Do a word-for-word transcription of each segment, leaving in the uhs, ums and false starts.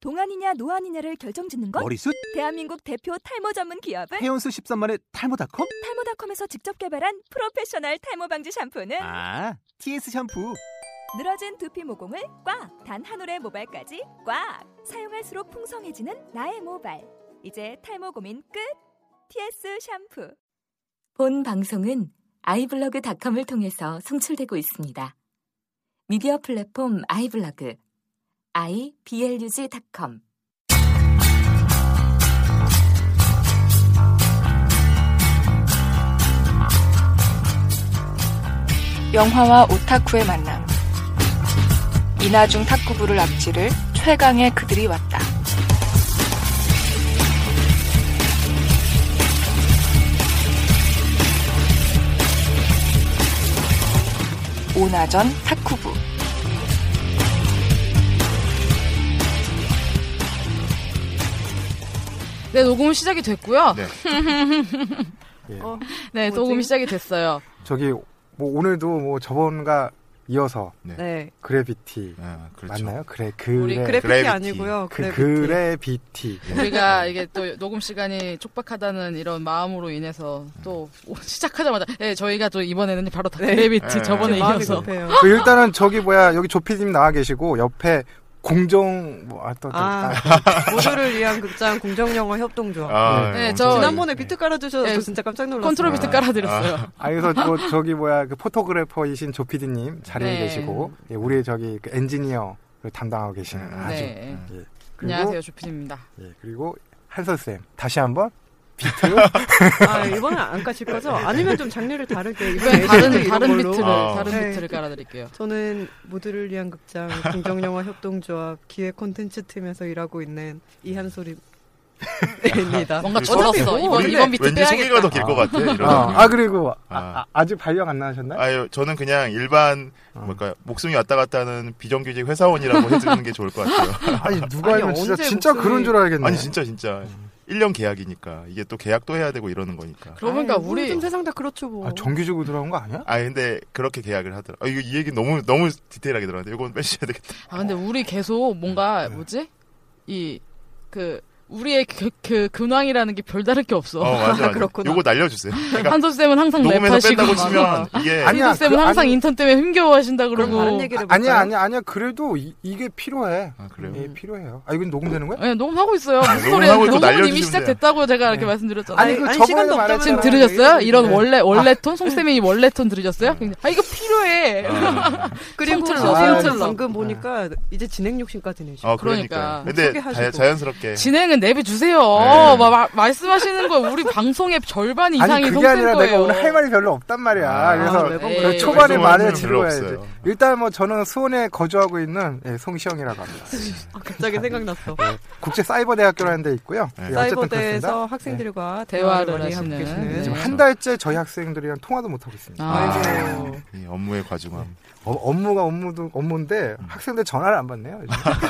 동안이냐 노안이냐를 결정짓는 것? 머리숱? 대한민국 대표 탈모 전문 기업은? 해온수 십삼만의 탈모닷컴? 탈모닷컴에서 직접 개발한 프로페셔널 탈모 방지 샴푸는? 아, 티에스 샴푸! 늘어진 두피 모공을 꽉! 단 한 올의 모발까지 꽉! 사용할수록 풍성해지는 나의 모발. 이제 탈모 고민 끝! 티에스 샴푸. 본 방송은 아이블로그닷컴을 통해서 송출되고 있습니다. 미디어 플랫폼 아이블로그 아이블로그 닷컴. 영화와 오타쿠의 만남. 이나중 탁구부를 앞지를 최강의 그들이 왔다. 오나전 탁구부. 네, 녹음 시작이 됐고요. 네. 예. 어, 네, 뭐지? 녹음 시작이 됐어요. 저기 뭐 오늘도 뭐 저번과 이어서 네. 그래비티 아, 그렇죠. 맞나요? 그래 그래 우리 그래피티 그래비티. 아니고요. 그 그래비티. 그래비티. 우리가 이게 또 녹음 시간이 촉박하다는 이런 마음으로 인해서 또 시작하자마자 네, 저희가 또 이번에는 바로 다 네. 그래비티 네. 저번에 이어서 그 일단은 저기 뭐야 여기 조피디님 나와 계시고 옆에 공정 뭐 아 또 아, 모두를 위한 극장 공정영화 협동조합. 아, 네, 네, 저 지난번에 비트 깔아주셔서 네, 진짜 깜짝 놀랐어요. 컨트롤 비트 깔아드렸어요. 아, 아 그래서 뭐 저기 뭐야 그 포토그래퍼이신 조피디님 자리에 네. 계시고 예, 우리 저기 그 엔지니어를 담당하고 계시는 음, 아주. 네. 예, 그리고, 안녕하세요, 조피디입니다. 예, 그리고 한솔 쌤 다시 한번. 비트요? 아, 이번엔 안 까실 거죠? 아니면 좀 장르를 다르게 이번엔 다른 다른 비트를 아. 다른 네. 비트를 깔아드릴게요. 저는 모두를 위한 극장 공정영화 협동조합 기획 콘텐츠 팀에서 일하고 있는 이한솔입니다. 뭔가 줄었어. 이번 이번 비트 왠지 빼야겠다. 소개가 더 길 것 같아. 이런 아, 아 그리고 아, 아, 아직 발령 안 나셨나요? 아유, 저는 그냥 일반 어. 뭘까 목숨이 왔다 갔다 하는 비정규직 회사원이라고 해주는 게 좋을 것 같아요. 아니 누가 알면 진짜 진짜 목숨이... 그런 줄 알겠네. 아니 진짜 진짜. 음. 일 년 계약이니까 이게 또 계약도 해야 되고 이러는 거니까. 그러니까 아이, 우리 좀 세상 다 그렇죠 뭐. 아, 정규직으로 들어간 거 아니야? 아 근데 그렇게 계약을 하더라. 아, 이거 이 얘기 너무 너무 디테일하게 들어갔는데 이건 빼셔야 되겠다. 아 근데 우리 계속 뭔가 네. 뭐지 이 그 우리의 그, 그 근황이라는 게 별다를 게 없어. 어 맞아. 맞아. 그렇구나. 요거 날려주세요. 그러니까 한솔 쌤은 항상 녹음해서 랩하시고 뺀다고 치면 이게 한솔 쌤은 그, 항상 아니, 인턴 때문에 힘겨워하신다 그러고. 다른 얘기를 아, 아니야 아니야 아니야 그래도 이, 이게 필요해. 아 그래요? 예, 필요해요. 아 이건 녹음되는 거야? 네 녹음하고 있어요. 아, 무슨 소리야? 녹음은 이미 시작됐다고 제가 이렇게 네. 말씀드렸잖아요. 아니, 그 아니 시간도 없다면 지금 들으셨어요? 이런 네. 원래 원래 톤 송쌤의 이 원래 톤 들으셨어요? 아 이거 필요해. 아. 그리고 송틀러, 아, 송틀러. 방금 보니까 이제 진행 욕심까지 내시고. 어, 그러니까. 근데 자, 자연스럽게 진행은 내비주세요. 네. 막, 막 말씀하시는 거 우리 방송의 절반 이상이 아니 그게 송쌤 아니라 거예요. 내가 오늘 할 말이 별로 없단 말이야. 아, 그래서 네. 초반에 말을 별로 들어야지. 없어요. 일단 뭐 저는 수원에 거주하고 있는 예, 송시영이라고 합니다. 아, 갑자기 생각났어. 네, 국제 사이버대학교라는 데 있고요. 네. 예, 사이버대에서 학생들과 네. 대화를, 대화를 많이 하시는. 하고 계시는. 네, 지금 한 달째 저희 학생들이랑 통화도 못 하고 있습니다. 아. 이 업무의 과중함. 어, 업무가 업무도 업무인데 음. 학생들 전화를 안 받네요.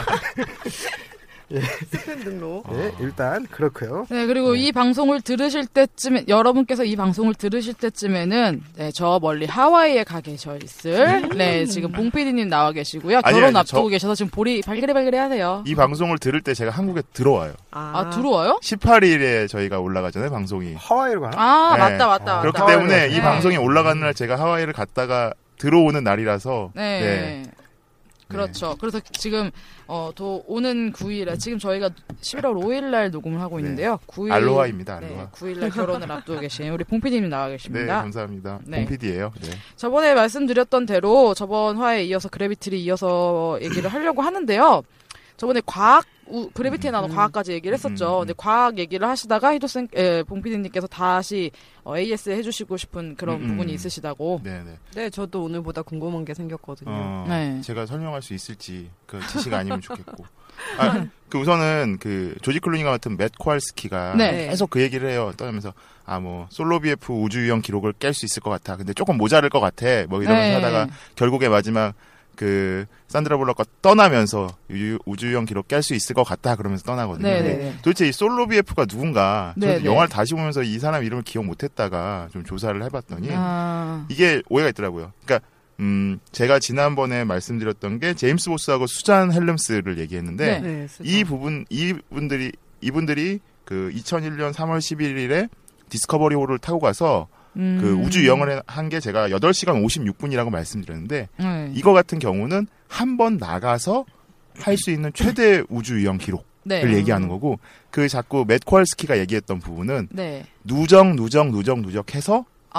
예. 스팸 등록. 예, 일단 그렇고요. 네, 그리고 네. 이 방송을 들으실 때쯤에 여러분께서 이 방송을 들으실 때쯤에는 네, 저 멀리 하와이에 가 계셔 있을 네, 지금 봉피디님 나와 계시고요. 아니, 결혼 아니, 앞두고 저... 계셔서 지금 볼이 발그레발그레 하세요. 이 방송을 들을 때 제가 한국에 들어와요. 아, 아 들어와요? 십팔 일에 저희가 올라가잖아요, 방송이. 하와이로 가나? 아, 네. 맞다, 맞다. 그렇기 맞다. 때문에 네. 이 방송이 올라가는 날 제가 하와이를 갔다가 들어오는 날이라서 네. 네. 그렇죠. 네. 그래서 지금 어, 도 오는 구 일에 지금 저희가 십일월 오일 날 녹음을 하고 있는데요. 네. 구 일 알로하입니다. 알로하. 네, 구 일 날 결혼을 앞두고 계신 우리 봉피디님 나와 계십니다. 네, 감사합니다. 네. 봉피디예요. 네. 저번에 말씀드렸던 대로 저번 화에 이어서 그래비티를 이어서 얘기를 하려고 하는데요. 저번에 과학 우, 그래비티에 나온 음, 과학까지 얘기를 했었죠. 음, 음. 근데 과학 얘기를 하시다가 히도쌤, 에, 봉피디님께서 다시 어, 에이에스 해주시고 싶은 그런 음, 부분이 있으시다고. 네네. 네, 저도 오늘보다 궁금한 게 생겼거든요. 어, 네. 제가 설명할 수 있을지 그 지시가 아니면 좋겠고. 아, 그 우선은 그 조지 클루니가 맡은 맷 코알스키가 네. 계속 그 얘기를 해요. 떠나면서 아 뭐 솔로비에프 우주 유형 기록을 깰 수 있을 것 같아. 근데 조금 모자랄 것 같아. 뭐 이러면서 네. 하다가 결국에 마지막 그 산드라 블럭과 떠나면서 우, 우주형 기록 깰 수 있을 것 같다 그러면서 떠나거든요. 네네. 도대체 이 솔로 비에프가 누군가 저도 네네. 영화를 다시 보면서 이 사람 이름을 기억 못했다가 좀 조사를 해봤더니 아... 이게 오해가 있더라고요. 그러니까 음, 제가 지난번에 말씀드렸던 게 제임스 보스하고 수잔 헬름스를 얘기했는데 네, 이 부분 이분들이 이분들이 그 이천일 년 삼월 십일일에 디스커버리 호를 타고 가서 음. 그 우주 여행을 한 게 제가 여덟 시간 오십육 분이라고 말씀드렸는데 네. 이거 같은 경우는 한 번 나가서 할 수 있는 최대 우주 유영 기록을 네. 얘기하는 거고 그 자꾸 맷 코알스키가 얘기했던 부분은 네. 누적 누적 누적 누적해서 아.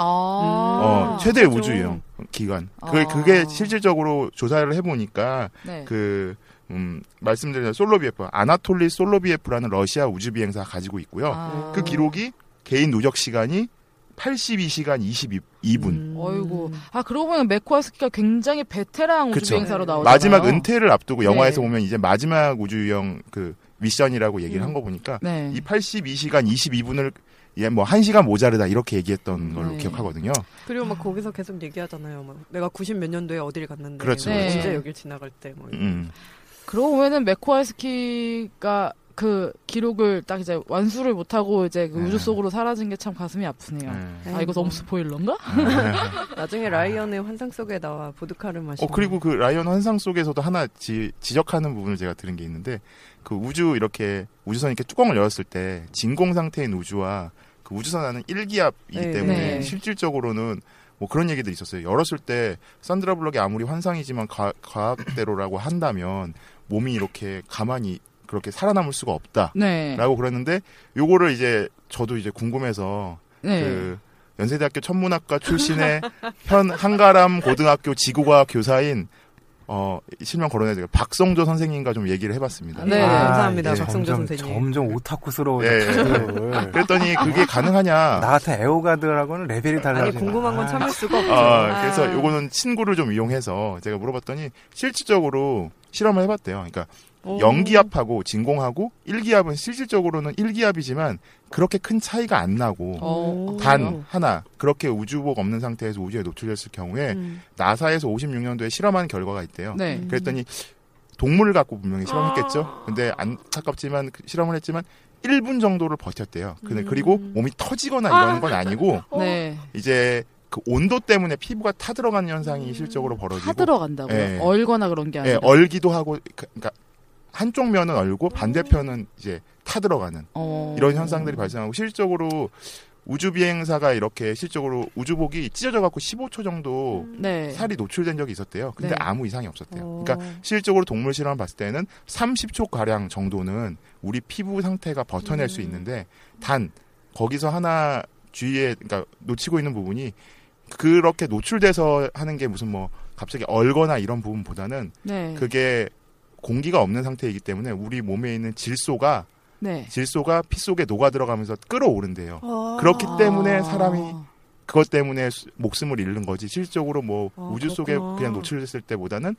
어, 최대 그렇죠. 우주 유영 기간. 아. 그 그게 실질적으로 조사를 해보니까 네. 그 음, 말씀드린 솔로비에프 아나톨리 솔로비에프라는 러시아 우주 비행사가 가지고 있고요. 아. 그 기록이 개인 누적 시간이 팔십이 시간 이십이 분. 음. 어이구. 아, 그러고 보면 맥코아스키가 굉장히 베테랑 우주 그쵸. 비행사로 나오잖아요. 마지막 은퇴를 앞두고 영화에서 네. 보면 이제 마지막 우주 유영 그 미션이라고 얘기를 음. 한 거 보니까 네. 이 팔십이 시간 이십이 분을 예, 뭐 한 시간 모자르다 이렇게 얘기했던 걸로 네. 기억하거든요. 그리고 막 거기서 계속 얘기하잖아요. 막 내가 구십 몇 년도에 어디를 갔는데 그렇죠, 뭐 그렇죠. 언제 여길 지나갈 때 뭐. 음. 그러고 보면은 맥코아스키가 그 기록을 딱 이제 완수를 못하고 이제 그 네. 우주 속으로 사라진 게 참 가슴이 아프네요. 네. 아, 이거 너무 스포일러인가? 나중에 라이언의 환상 속에 나와 보드카를 마시고. 어 그리고 그 라이언 환상 속에서도 하나 지, 지적하는 부분을 제가 들은 게 있는데 그 우주 이렇게 우주선 이렇게 뚜껑을 열었을 때 진공 상태인 우주와 그 우주선 안은 일기압이기 네. 때문에 네. 실질적으로는 뭐 그런 얘기들이 있었어요. 열었을 때 산드라 블럭이 아무리 환상이지만 과, 과학대로라고 한다면 몸이 이렇게 가만히 그렇게 살아남을 수가 없다라고 네. 그랬는데 요거를 이제 저도 이제 궁금해서 네. 그 연세대학교 천문학과 출신의 현 한가람 고등학교 지구과학 교사인 어 실명 거론해드려요. 박성조 선생님과 좀 얘기를 해봤습니다. 네. 아, 감사합니다, 이게 박성조 점점, 선생님. 점점 오타쿠스러워져. 예, 예. 네. 그랬더니 그게 가능하냐? 나 같은 애호가들하고는 레벨이 달라져. 아니 궁금한 건 참을 수가 없죠. 아, 그래서 아. 요거는 친구를 좀 이용해서 제가 물어봤더니 실질적으로 실험을 해봤대요. 그러니까 오. 영기압하고 진공하고 일기압은 실질적으로는 일기압이지만 그렇게 큰 차이가 안 나고 어, 단 하나 그렇게 우주복 없는 상태에서 우주에 노출됐을 경우에 음. 나사에서 오십육 년도에 실험한 결과가 있대요. 네. 음. 그랬더니 동물을 갖고 분명히 실험했겠죠. 근데 안타깝지만 그 실험을 했지만 일 분 정도를 버텼대요. 근데 음. 그리고 몸이 터지거나 이러는 건 아니고 네. 이제 그 온도 때문에 피부가 타들어가는 현상이 실적으로 벌어지고 타 들어간다고요? 예. 얼거나 그런 게 예, 아니라. 얼기도 하고 그- 그러니까 한쪽 면은 얼고 반대편은 이제 타들어가는 어. 이런 현상들이 발생하고 실적으로 우주 비행사가 이렇게 실적으로 우주복이 찢어져 갖고 십오 초 정도 네. 살이 노출된 적이 있었대요. 근데 네. 아무 이상이 없었대요. 어. 그러니까 실적으로 동물 실험을 봤을 때는 삼십 초 가량 정도는 우리 피부 상태가 버텨낼 음. 수 있는데 단 거기서 하나 주의에 그러니까 놓치고 있는 부분이 그렇게 노출돼서 하는 게 무슨 뭐 갑자기 얼거나 이런 부분보다는 네. 그게 공기가 없는 상태이기 때문에 우리 몸에 있는 질소가 네. 질소가 피 속에 녹아 들어가면서 끌어오른대요. 아. 그렇기 때문에 아. 사람이 그것 때문에 수- 목숨을 잃는 거지. 실적으로 뭐 아, 우주 속에 그렇구나. 그냥 노출됐을 때보다는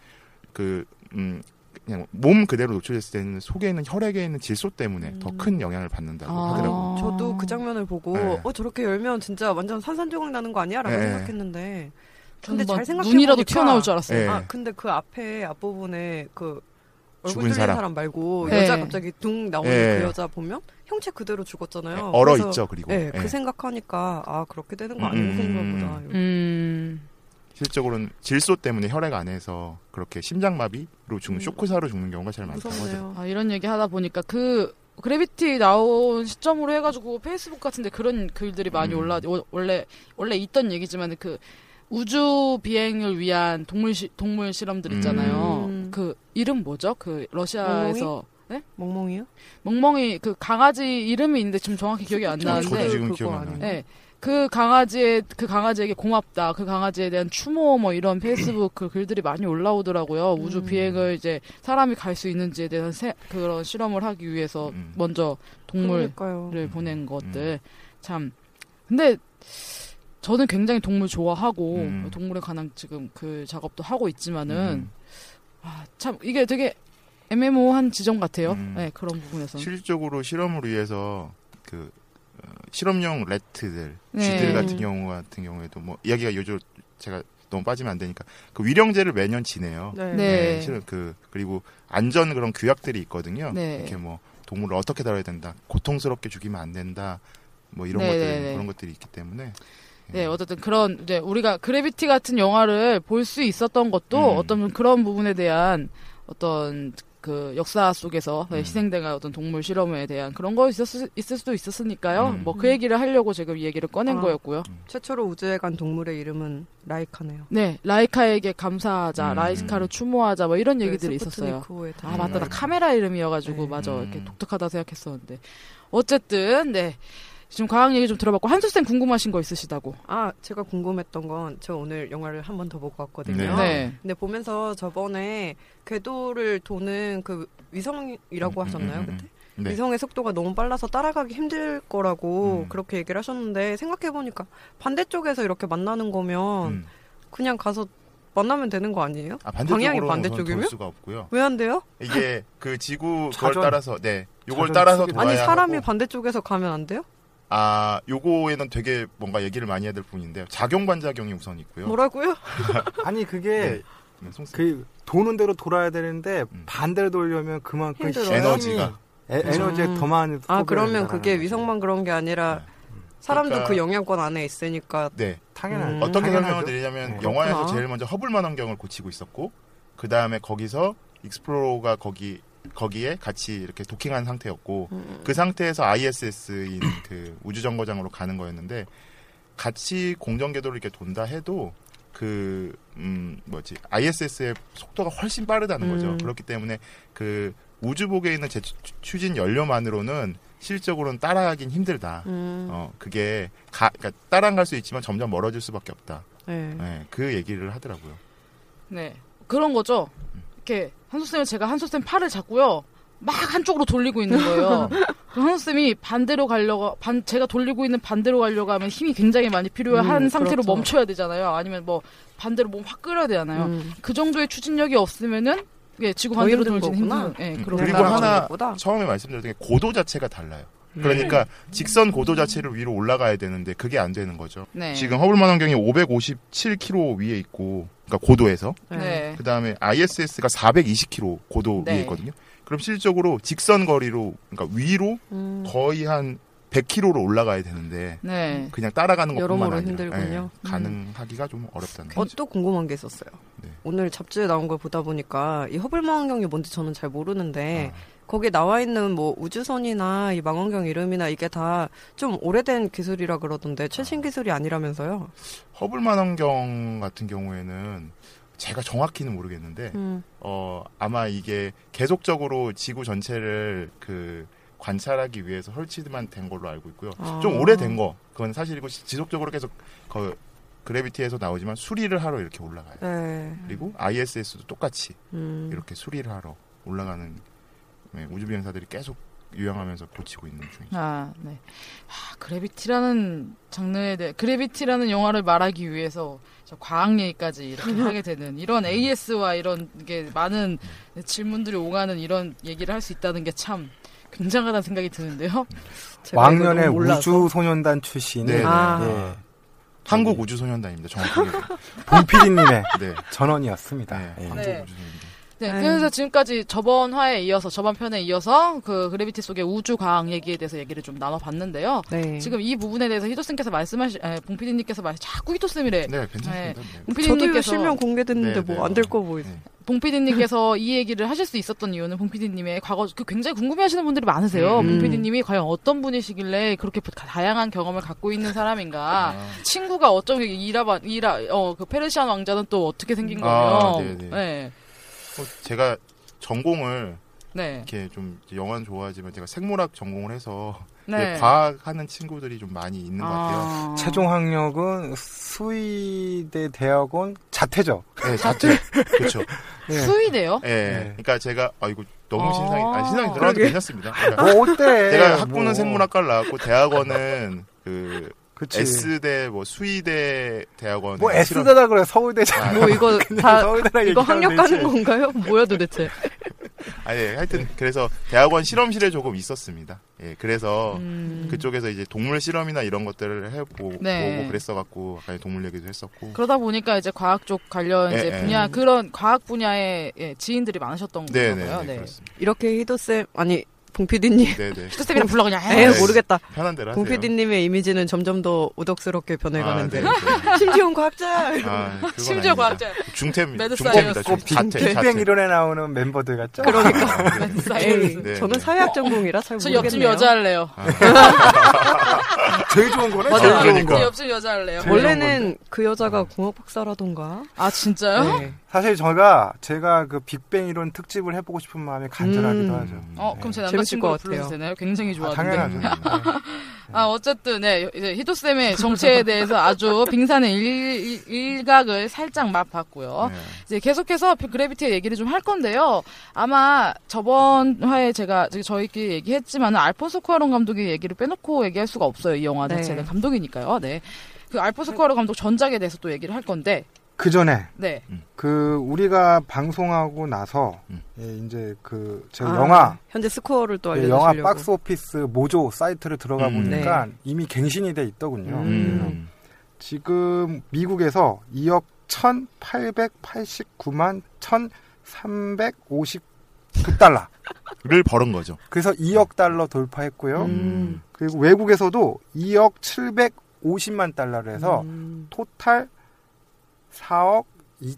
그 음, 그냥 몸 그대로 노출됐을 때는 속에 있는 혈액에 있는 질소 때문에 음. 더 큰 영향을 받는다고 아. 하더라고요. 저도 그 장면을 보고 네. 어 저렇게 열면 진짜 완전 산산조각 나는 거 아니야라고 네. 생각했는데 저는 근데 막 잘 생각해 눈이라도 보니까 튀어나올 줄 알았어요. 네. 아 근데 그 앞에 앞부분에 그 얼굴 죽은 뚫린 사람. 사람. 말고 네. 여자 갑자기 둥 나오는 네. 그 여자 보면 형체 그대로 죽었잖아요. 얼어 그래서 있죠. 그리고 네, 예. 그 생각하니까 아 그렇게 되는 거 음, 아니고 음, 생각보다 음. 음. 실적으로는 질소 때문에 혈액 안에서 그렇게 심장마비로 죽는 음. 쇼크사로 죽는 경우가 제일 많다고 하죠. 무섭네요. 아, 이런 얘기 하다 보니까 그 그래비티 나온 시점으로 해가지고 페이스북 같은데 그런 글들이 많이 음. 올라 오- 원래 원래 있던 얘기지만 그 우주 비행을 위한 동물 시, 동물 실험들 있잖아요. 음. 그 이름 뭐죠? 그 러시아에서 네? 멍멍이요? 멍멍이 그 강아지 이름이 있는데 지금 정확히 기억이 안 저도 나는데 지금 그거 기억 안 나요. 아닌가? 네. 그 강아지의 그 강아지에게 고맙다. 그 강아지에 대한 추모 뭐 이런 페이스북 그 글들이 많이 올라오더라고요. 우주 음. 비행을 이제 사람이 갈 수 있는지에 대한 세, 그런 실험을 하기 위해서 음. 먼저 동물을 그러니까요. 보낸 것들 참. 근데 저는 굉장히 동물 좋아하고 음. 동물에 관한 지금 그 작업도 하고 있지만은 음. 아, 참 이게 되게 애매모호한 지점 같아요. 음. 네, 그런 부분에서. 실질적으로 실험을 위해서 그 어, 실험용 래트들, 네. 쥐들 같은 경우 같은 경우에도 뭐 이야기가 요즘 제가 너무 빠지면 안 되니까 그 위령제를 매년 지내요. 네. 네. 실은 그 그리고 안전 그런 규약들이 있거든요. 네. 이렇게 뭐 동물을 어떻게 다뤄야 된다, 고통스럽게 죽이면 안 된다, 뭐 이런 네, 것들 네, 네. 그런 것들이 있기 때문에 네, 어쨌든 그런 이제 우리가 그래비티 같은 영화를 볼 수 있었던 것도 음. 어떤 그런 부분에 대한 어떤 그 역사 속에서 음. 희생된 어떤 동물 실험에 대한 그런 거 있었, 있을 수도 있었으니까요. 음. 뭐 그 얘기를 하려고 지금 이 얘기를 꺼낸 아. 거였고요. 최초로 우주에 간 동물의 이름은 라이카네요. 네, 라이카에게 감사하자, 음. 라이카를 추모하자, 뭐 이런 네, 얘기들이 있었어요. 스푸트니크호에 아, 다 맞다. 나 음. 카메라 이름이어가지고, 네. 맞아. 음. 이렇게 독특하다 생각했었는데. 어쨌든, 네. 지금 과학 얘기 좀 들어봤고, 한수쌤 궁금하신 거 있으시다고. 아, 제가 궁금했던 건 저 오늘 영화를 한 번 더 보고 왔거든요. 네. 네. 근데 보면서 저번에 궤도를 도는 그 위성이라고 음, 하셨나요, 음, 음, 그때? 네. 위성의 속도가 너무 빨라서 따라가기 힘들 거라고 음. 그렇게 얘기를 하셨는데 생각해보니까 반대쪽에서 이렇게 만나는 거면 음. 그냥 가서 만나면 되는 거 아니에요? 아, 방향이 반대쪽으로 반대쪽이면? 돌 수가 없고요. 왜 안 돼요? 이게 그 지구 그걸 자전. 따라서 네 요걸 자전 따라서 쓰기- 돌아야 아니 사람이 하고, 반대쪽에서 가면 안 돼요? 아 요거에는 되게 뭔가 얘기를 많이 해야 될 부분인데요. 작용 반작용이 우선 있고요. 뭐라고요? 아니 그게 네, 송쌤. 그 도는 대로 돌아야 되는데 음. 반대로 돌려면 그만큼 힘들어요. 시간이 에너지가. 에, 에너지에 음. 더 많이 아 소비를 그러면 한다는 그게 거지. 위성만 그런 게 아니라 사람도 그러니까- 그 영향권 안에 있으니까 네. 당연한 음. 어떻게 당연하죠. 설명을 드리냐면 네. 영화에서 그렇구나. 제일 먼저 허블만 환경을 고치고 있었고 그 다음에 거기서 익스플로러가 거기 거기에 같이 이렇게 도킹한 상태였고 음. 그 상태에서 아이에스에스인 그 우주정거장으로 가는 거였는데 같이 공정궤도를 이렇게 돈다 해도 그 음 뭐지 아이에스에스의 속도가 훨씬 빠르다는 거죠. 음. 그렇기 때문에 그 우주복에 있는 제 추- 추진 연료만으로는 실적으로는 따라가긴 힘들다. 음. 어 그게 가, 그러니까 따라갈 수 있지만 점점 멀어질 수밖에 없다. 네. 네, 그 얘기를 하더라고요. 네. 그런 거죠. 이렇게 한수쌤은 제가 한수쌤 팔을 잡고요. 막 한쪽으로 돌리고 있는 거예요. 그럼 한수쌤이 반대로 가려고, 반, 제가 돌리고 있는 반대로 가려고 하면 힘이 굉장히 많이 필요한 음, 상태로 그렇죠. 멈춰야 되잖아요. 아니면 뭐 반대로 몸 확 끌어야 되잖아요. 음. 그 정도의 추진력이 없으면은 예, 지구 더 반대로 힘든 돌지는 거구나. 힘든. 예, 음, 그런 그리고 거죠. 하나 것보다? 처음에 말씀드렸던 게 고도 자체가 달라요. 음. 그러니까 직선 고도 자체를 위로 올라가야 되는데 그게 안 되는 거죠. 네. 지금 허블만 환경이 오백오십칠 킬로미터 위에 있고, 그러니까 고도에서 네. 네. 그 다음에 아이에스에스가 사백이십 킬로미터 고도 네. 위에 있거든요. 그럼 실적으로 직선 거리로, 그러니까 위로 음. 거의 한 백 킬로미터로 올라가야 되는데 네. 그냥 따라가는 것뿐만 여러모로 아니라 힘들군요. 예, 가능하기가 좀 어렵다는 어, 거죠. 또 궁금한 게 있었어요. 네. 오늘 잡지에 나온 걸 보다 보니까 이 허블만 환경이 뭔지 저는 잘 모르는데 아. 거기에 나와 있는 뭐 우주선이나 이 망원경 이름이나 이게 다 좀 오래된 기술이라 그러던데 최신 기술이 아니라면서요? 허블만 환경 같은 경우에는 제가 정확히는 모르겠는데 음. 어 아마 이게 계속적으로 지구 전체를 그 관찰하기 위해서 설치만 된 걸로 알고 있고요. 아. 좀 오래된 거 그건 사실이고 지속적으로 계속 그 그래비티에서 나오지만 수리를 하러 이렇게 올라가요. 네. 그리고 아이에스에스도 똑같이 음. 이렇게 수리를 하러 올라가는 네, 우주 비행사들이 계속 유영하면서 고치고 있는 중이죠. 아, 네. 아, 그래비티라는 장르에 대해, 그래비티라는 영화를 말하기 위해서 저 과학 얘기까지 이렇게 하게 되는 이런 에이에스와 이런 게 많은 질문들이 오가는 이런 얘기를 할 수 있다는 게 참 굉장하다는 생각이 드는데요. 제가 왕년의 이걸 너무 몰라서. 우주소년단 출신이 네, 네. 아. 예, 한국 우주소년단입니다. 정확하게. 봉피디님의 네. 전원이었습니다. 네. 예. 한국 네. 우주소년단. 네, 아유. 그래서 지금까지 저번 화에 이어서 저번 편에 이어서 그 그래비티 속의 우주 과학 얘기에 대해서 얘기를 좀 나눠봤는데요. 네. 지금 이 부분에 대해서 희도쌤께서 말씀하시, 에, 봉피디님께서 말씀 자꾸 희도쌤이래. 네, 괜찮습니다. 네. 저도 봉피디님께서 실명 공개됐는데 네, 뭐 네. 안 될 거 보이죠. 네. 봉피디님께서 이 얘기를 하실 수 있었던 이유는 봉피디님의 과거 그 굉장히 궁금해하시는 분들이 많으세요. 음. 봉피디님이 과연 어떤 분이시길래 그렇게 다양한 경험을 갖고 있는 사람인가? 아. 친구가 어쩜 이라바 이라 어 그 페르시안 왕자는 또 어떻게 생긴 거며? 아, 네네. 네. 어, 제가 전공을 네. 이렇게 좀 영화는 좋아하지만 제가 생물학 전공을 해서 네. 이게 과학하는 친구들이 좀 많이 있는 것 같아요. 아. 최종 학력은 수의대 대학원 자퇴죠. 네, 자퇴. 그렇죠. 네. 수의대요? 예. 네. 그러니까 제가 아 이거 너무 아. 신상이 아 신상이 들어가도 그러게. 괜찮습니다. 그러니까 뭐 어때? 제가 학부는 뭐. 생물학과를 나왔고 대학원은 그 그치. S대 뭐 수의대 대학원 뭐 S대다 그래 서울대잖아. 뭐 이거 다 서울대라 이거 얘기하면 학력 가는 되지. 건가요? 뭐야 도대체? 아니 하여튼 그래서 대학원 실험실에 조금 있었습니다. 예. 그래서 음. 그쪽에서 이제 동물 실험이나 이런 것들을 해보고 네. 보고 그랬어갖고 아까 동물 얘기도 했었고. 그러다 보니까 이제 과학 쪽 관련 예, 이제 예. 분야 그런 과학 분야의 예, 지인들이 많으셨던 네네 거고요. 네, 네. 그렇습니다. 이렇게 희도쌤 아니 봉피디님. 네네. 히토쌤이랑 불러 그냥. 에 네. 모르겠다. 편한 대로 하세요. 봉피디님의 이미지는 점점 더 우덕스럽게 변해가는데. 아, 네, 네. 심지어 과학자. 아, 그건 심지어 아닙니다. 과학자. 중템, 매드 중템입니다. 사이언스. 중- 자체, 빅뱅 자체. 이론에 나오는 멤버들 같죠? 그러니까. 매드 에이, 사이언스. 네, 저는 네. 사회학 전공이라 잘 저 모르겠네요. 옆집 여자 할래요. 제일 좋은 거네. 맞아. 제일 좋은 그러니까. 저 거. 옆집 여자 할래요. 제일 원래는 그 여자가 공학 박사라던가. 아 진짜요? 네. 사실 저가 제가 그 빅뱅 이론 특집을 해보고 싶은 마음이 간절하기도 음. 하죠. 어 그럼 제 재밌을 남자친구가 것 같아요. 불러도 되나요? 굉장히 아, 좋아하는데. 당연하죠. 네. 아 어쨌든 네 이제 히토쌤의 정체에 대해서 아주 빙산의 일, 일, 일각을 살짝 맛봤고요. 네. 이제 계속해서 그래비티의 얘기를 좀 할 건데요. 아마 저번 화에 제가 저희끼리 얘기했지만 알폰소 쿠아론 감독의 얘기를 빼놓고 얘기할 수가 없어요. 이 영화 네. 자체는 감독이니까요. 네. 그 알폰소 쿠아론 감독 전작에 대해서 또 얘기를 할 건데. 그 전에 네. 그 우리가 방송하고 나서 음. 예, 이제 그 제가 아, 영화 현재 스코어를 또 예, 알려주시려고. 영화 박스 오피스 모조 사이트를 들어가 음. 보니까 네. 이미 갱신이 돼 있더군요. 음. 지금 미국에서 이억 천팔백팔십구만 천삼백오십구 달러. 를 벌은 거죠. 그래서 이억 달러 돌파했고요. 음. 그리고 외국에서도 이억 칠백오십만 달러를 해서 음. 토탈 사억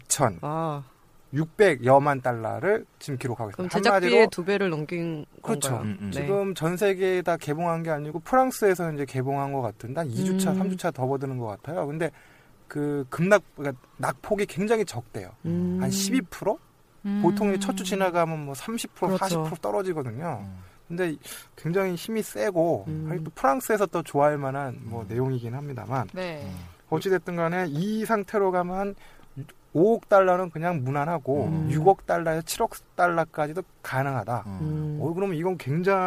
이천육백여만 아, 달러를 지금 기록하고 그럼 있습니다. 제작비의 두 배를 넘긴 그렇죠. 건가요? 음, 음. 네. 지금 전 세계에 다 개봉한 게 아니고 프랑스에서 이제 개봉한 것 같은데 한 이 주차, 음. 삼 주차 더 버드는 것 같아요. 근데 그 급락, 그러니까 낙폭이 굉장히 적대요. 음. 한 십이 퍼센트? 음. 보통 첫 주 지나가면 뭐 삼십 퍼센트, 그렇죠. 사십 퍼센트 떨어지거든요. 근데 굉장히 힘이 세고 음. 아니 또 프랑스에서 또 좋아할 만한 뭐 내용이긴 합니다만 네. 어찌됐든 간에 이 상태로 가면 한 오억 달러는 그냥 무난하고 음. 육억 달러에서 칠억 달러까지도 가능하다. 음. 어, 그러면 이건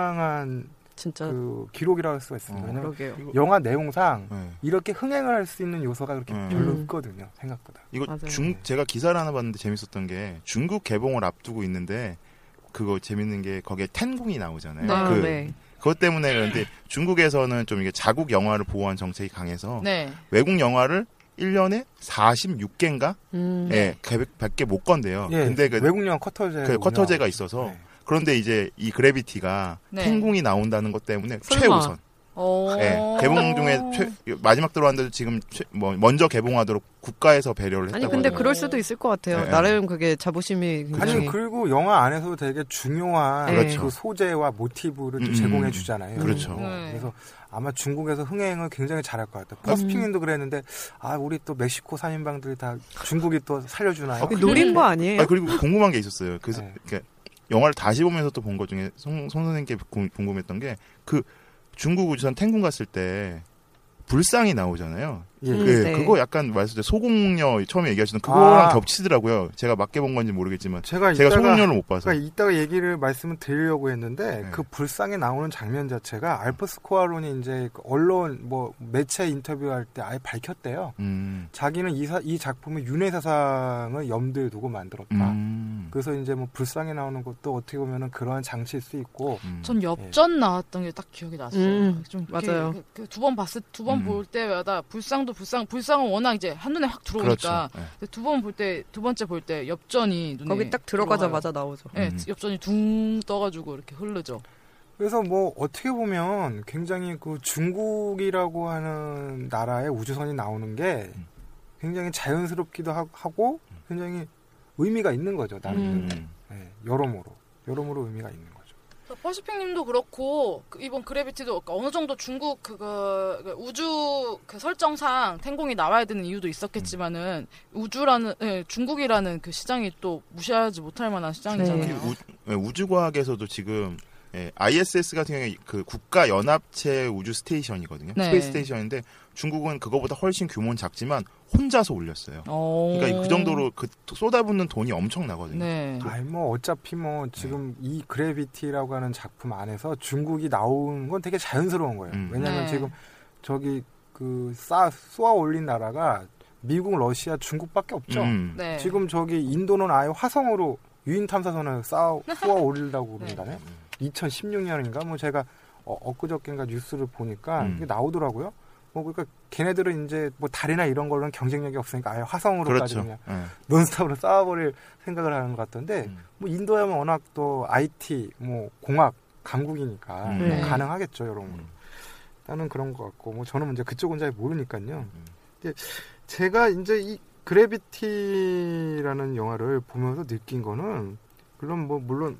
굉장한 진짜 그 기록이라고 할 수가 있습니다. 어, 왜냐면 그러게요. 영화 내용상 네. 이렇게 흥행을 할 수 있는 요소가 그렇게 음. 별로 음. 없거든요. 생각보다. 이거 맞아요. 중 제가 기사를 하나 봤는데 재밌었던 게 중국 개봉을 앞두고 있는데 그거 재밌는 게 거기에 텐궁이 나오잖아요. 네. 아, 그 네. 그것 때문에 그런데 중국에서는 좀 이게 자국 영화를 보호하는 정책이 강해서 네. 외국 영화를 일 년에 사십육 개인가? 음. 예, 백 개 못 건대요. 예, 근데 그, 외국 영화 커터제 그 커터제가 있어서 네. 그런데 이제 이 그래비티가 네. 텐궁이 나온다는 것 때문에 설마. 최우선. 오. 예, 개봉 중에 최, 마지막 들어왔는데도 지금 최, 뭐 먼저 개봉하도록 국가에서 배려를 했다고 아니 근데 하더라고요. 그럴 수도 있을 것 같아요. 네. 나름 그게 자부심이 굉장히 아니 그리고 영화 안에서도 되게 중요한 네. 그렇죠. 그 소재와 모티브를 좀 음, 제공해 주잖아요. 그렇죠. 네. 그래서 아마 중국에서 흥행을 굉장히 잘할 것 같아요. 퍼스핑님도 그랬는데 아 우리 또 멕시코 삼인방들이 다 중국이 또 살려주나요? 어, 그- 노린 거 아니에요? 아, 그리고 궁금한 게 있었어요. 그래서 네. 그러니까 영화를 다시 보면서 또 본 것 중에 송, 송 선생님께 구- 궁금했던 게 그 중국 우주선 텐궁 갔을 때 불상이 나오잖아요. 예. 음. 그, 네. 그거 약간 말씀드린 소공녀 처음에 얘기하시던 그거랑 아. 겹치더라고요. 제가 맞게 본 건지 모르겠지만 제가 제가 이따가 소공녀를 못 봐서. 그러니까 이따가 얘기를 말씀을 드리려고 했는데 네. 그 불상에 나오는 장면 자체가 알프스 코아론이 이제 그 언론 뭐 매체 인터뷰할 때 아예 밝혔대요. 음, 자기는 이, 사, 이 작품을 윤회사상을 염두에 두고 만들었다. 음, 그래서 이제 뭐 불상에 나오는 것도 어떻게 보면은 그러한 장치일 수 있고 음. 전 엽전 나왔던 게 딱 기억이 났어요. 음, 좀 맞아요. 두 번 봤을 두 번 음. 볼 때마다 불상도 불상 불상은 워낙 이제 한눈에 확 들어오니까 그렇죠. 네. 두 번 볼 때 두 번째 볼 때 엽전이 눈에 거기 딱 들어가자마자 나오죠. 네, 음. 엽전이 둥 떠가지고 이렇게 흐르죠. 그래서 뭐 어떻게 보면 굉장히 그 중국이라고 하는 나라의 우주선이 나오는 게 굉장히 자연스럽기도 하- 하고 굉장히 의미가 있는 거죠. 나름대로. 음. 네, 여러모로 여러모로 의미가 있는 거죠. 퍼시픽님도 그렇고 그 이번 그래비티도 그러니까 어느 정도 중국 그거 그 우주 그 설정상 텐공이 나와야 되는 이유도 있었겠지만은 우주라는 예, 중국이라는 그 시장이 또 무시하지 못할 만한 시장이잖아요. 네. 우, 예, 우주과학에서도 지금 예, 아이에스에스 같은 경우에 그 국가 연합체 우주 스테이션이거든요. 네. 스페이스 스테이션인데 중국은 그거보다 훨씬 규모는 작지만 혼자서 올렸어요. 어... 그러니까 그 정도로 그 쏟아붓는 돈이 엄청 나거든요. 네. 아니 뭐 어차피 뭐 지금 이 그래비티라고 하는 작품 안에서 중국이 나온 건 되게 자연스러운 거예요. 음. 왜냐하면 네. 지금 저기 그 쌓, 쏘아 올린 나라가 미국, 러시아, 중국밖에 없죠. 음. 네. 지금 저기 인도는 아예 화성으로 유인 탐사선을 쌓아 쏘아 올리려고 그런다네. 이천십육 년인가 뭐 제가 어, 엊그저께인가 뉴스를 보니까 음. 이게 나오더라고요. 뭐 그러니까 걔네들은 이제 뭐 달이나 이런 걸로는 경쟁력이 없으니까 아예 화성으로까지 그렇죠. 그냥 예. 논스톱으로 쌓아버릴 생각을 하는 것 같던데 음. 뭐 인도야면 워낙 또 아이티 뭐 공학 강국이니까 음. 뭐 네. 가능하겠죠, 여러분. 나는 그런 것 같고, 뭐 저는 이제 그쪽은 잘 모르니까요. 근데 제가 이제 이 그래비티라는 영화를 보면서 느낀 거는, 물론 뭐 물론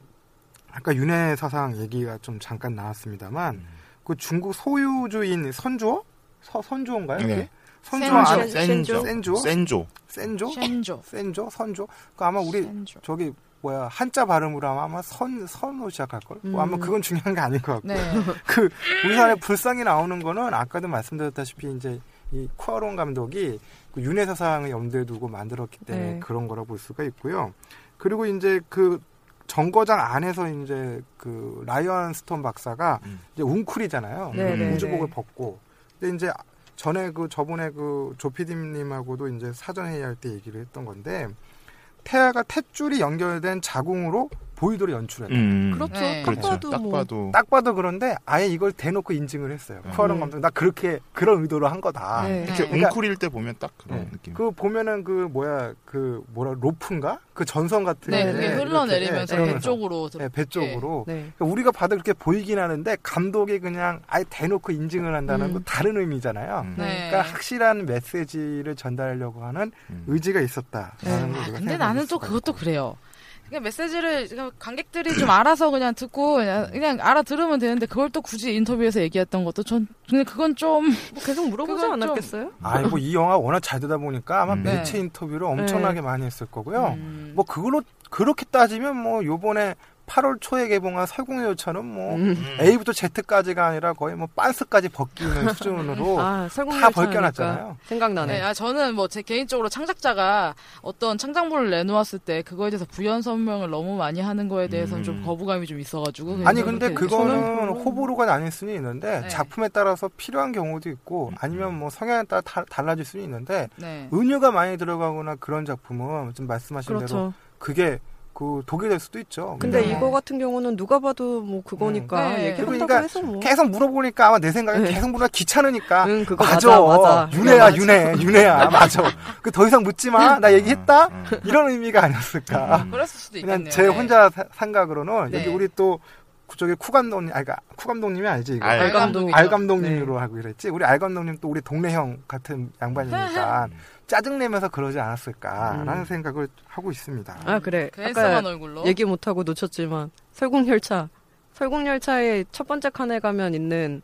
아까 윤회 사상 얘기가 좀 잠깐 나왔습니다만, 음. 그 중국 소유주인 선주어? 서, 선주어인가요? 네. 그게? 선조 센조. 안에 센조. 센조? 센조. 센조? 쉔조. 센조? 선조? 그 아마 우리 센조. 저기 뭐야 한자 발음으로 하면 아마 선 선으로 시작할 걸. 음. 뭐 아마 그건 중요한 게 아닐 것 같고. 네. 그 우리 사회 불상이 나오는 거는 아까도 말씀드렸다시피 이제 이 쿠아론 감독이 그 윤회 사상을 염두에 두고 만들었기 때문에 네. 그런 거라고 볼 수가 있고요. 그리고 이제 그 정거장 안에서 이제 그 라이언 스톤 박사가 음. 이제 웅쿨이잖아요. 네, 네, 우주복을 네. 벗고. 근데 이제 전에 그 저번에 그 조피디님하고도 이제 사전 회의할 때 얘기를 했던 건데 태아가 탯줄이 연결된 자궁으로 보이도록 연출했다. 음. 그렇죠. 네. 딱 그렇죠. 봐도 딱 뭐. 봐도. 딱 봐도 그런데 아예 이걸 대놓고 인증을 했어요. 음. 쿠아론 감독 나 그렇게 그런 의도로 한 거다. 네. 이렇게 그러니까- 웅크릴 때 보면 딱 그런 네. 느낌. 그 보면은 그 뭐야 그 뭐라 로프인가 그 전선 같은 네, 게 그게 이렇게, 흘러내리면서 네, 배 쪽으로 네, 배 쪽으로 네. 그러니까 우리가 봐도 그렇게 보이긴 하는데 감독이 그냥 아예 대놓고 인증을 한다는 음. 건 다른 의미잖아요. 음. 네. 그러니까 확실한 메시지를 전달하려고 하는 음. 의지가 있었다라는 네. 걸 아, 우리가 근데 생각할 나는 또 수가 그것도 있고. 그래요. 그냥 메시지를 그냥 관객들이 좀 알아서 그냥 듣고 그냥, 그냥 알아들으면 되는데 그걸 또 굳이 인터뷰에서 얘기했던 것도 전 근데 그건 좀 뭐 계속 물어보지 그건 좀- 않았겠어요? 아이고 이 영화 워낙 잘 되다 보니까 아마 음. 매체 인터뷰를 엄청나게 많이 했을 거고요. 음, 뭐 그걸로 그렇게 따지면 뭐 요번에 팔월 초에 개봉한 설국열차는 뭐 음. A부터 Z까지가 아니라 거의 뭐 빤스까지 벗기는 수준으로 아, 다 설국열차 벗겨놨잖아요. 하니까 생각나네. 네, 아, 저는 뭐 제 개인적으로 창작자가 어떤 창작물을 내놓았을 때 그거에 대해서 부연 설명을 너무 많이 하는 거에 대해서는 음. 좀 거부감이 좀 있어가지고 아니 그래서 근데 그렇게 그거는 저는 호불호가 나뉠 수는 있는데 네. 작품에 따라서 필요한 경우도 있고 아니면 뭐 성향에 따라 다- 달라질 수는 있는데 네. 은유가 많이 들어가거나 그런 작품은 좀 말씀하신 대로 그렇죠. 그게 그 독이 될 수도 있죠. 근데 뭐 이거 같은 경우는 누가 봐도 뭐 그거니까 음. 네. 얘기한다고 그러니까 해서 뭐. 계속 물어보니까 아마 내 생각에 네. 계속 물어 귀찮으니까 응, 그거 맞아, 맞아, 맞아. 윤혜야, 맞아. 윤혜, 윤혜야, 맞아. 그 더 이상 묻지 마, 나 얘기했다. 음. 이런 의미가 아니었을까. 음. 그랬을 수도 있겠네요. 그냥 제 네. 혼자 사- 생각으로는 네. 여기 우리 또 저기 쿠 감독님, 아니, 그러니까 쿠 감독님이 아니지 이거. 알 알 감독이죠. 알 감독님으로 하고 이랬지. 우리 알 감독님 또 우리 동네 형 같은 양반이니까 짜증내면서 그러지 않았을까라는 음. 생각을 하고 있습니다. 아 그래. 아까 괜스만 얼굴로. 얘기 못하고 놓쳤지만 설국열차. 설국열차의 첫 번째 칸에 가면 있는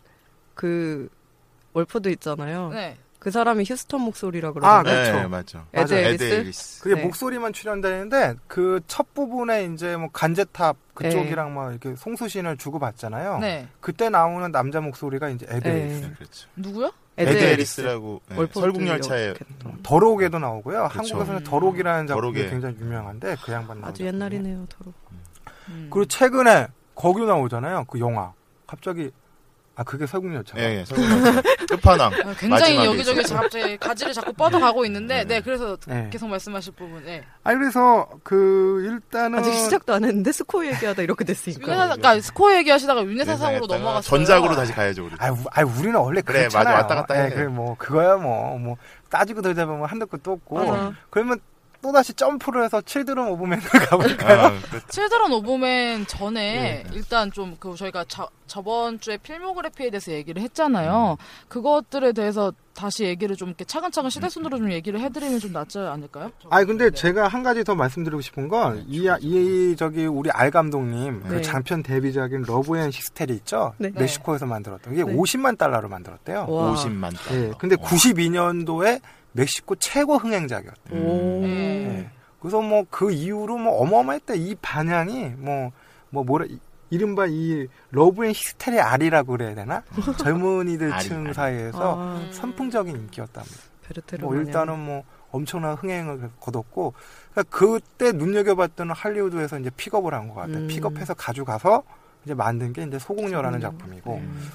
그 월포드 있잖아요. 네. 그 사람이 휴스턴 목소리라 아, 그러던데. 그렇죠. 네, 맞죠. 에드 맞아요. 에리스? 에드 에리스. 그게 네. 목소리만 출연되는데 그 첫 부분에 이제 뭐 간제탑 그쪽이랑 막 이렇게 송수신을 주고 받잖아요. 네. 그때 나오는 남자 목소리가 이제 에드 네. 에리스. 네, 그렇죠. 누구요? 에드, 에드 에리스. 에리스라고 네, 월포드 설국열차에 이렇게 또. 더러우게도 나오고요. 그렇죠. 한국에서는 음. 더러기라는 작품이 더러게. 굉장히 유명한데 그 양반 나오죠. 아주 옛날이네요, 더러. 음. 그리고 최근에 거기 나오잖아요. 그 영화. 갑자기 아 그게 설국열차. 예, 예, 설국열차. 끝판왕. 아, 굉장히 마지막에 여기저기 있었죠. 갑자기 가지를 자꾸 뻗어가고 있는데, 네. 네, 그래서 네. 계속 말씀하실 부분, 네. 아 그래서 그 일단은 아직 시작도 안 했는데 스코어 얘기하다 이렇게 됐으니까. 윤회사, 그러니까 스코어 얘기하시다가 윤회사상으로 예상했다가 넘어갔어요. 전작으로 다시 가야죠, 우리. 아, 우, 아 우리는 원래 그래, 그렇잖아요. 맞아, 왔다 갔다 해. 예, 그래 뭐 그거야 뭐 뭐 따지고 들다 보면 한도 끝도 없고. 맞아. 그러면 또 다시 점프를 해서 칠드런 오브맨을 가볼까요? 아, 그렇죠. 칠드런 오브맨 전에 네. 일단 좀 그 저희가 저, 저번 주에 필모그래피에 대해서 얘기를 했잖아요. 그것들에 대해서 다시 얘기를 좀 이렇게 차근차근 시대순으로 좀 얘기를 해드리면 좀 낫지 않을까요? 아니 근데 네. 제가 한 가지 더 말씀드리고 싶은 건 이 이 저기 우리 알 감독님 그 네. 장편 데뷔작인 러브 앤 히스테리 있죠? 네. 멕시코에서 만들었던 이게 네. 오십만 달러로 만들었대요. 와. 오십만 달러. 예. 근데 구십이 년도에 멕시코 최고 흥행작이었대요. 오. 네. 예. 그래서 뭐 그 이후로 뭐 어마어마했대. 이 반향이 뭐 뭐 뭐라 이- 이른바 이 러브 앤 히스테리 알이라고 그래야 되나? 젊은이들 알이, 층 알이. 사이에서 아, 선풍적인 인기였답니다. 베르테르 뭐 마냥. 일단은 뭐 엄청난 흥행을 거뒀고 그러니까 그때 눈여겨봤던 할리우드에서 이제 픽업을 한 것 같아요. 음. 픽업해서 가져가서 이제 만든 게 이제 소공녀라는 소공녀. 작품이고 음.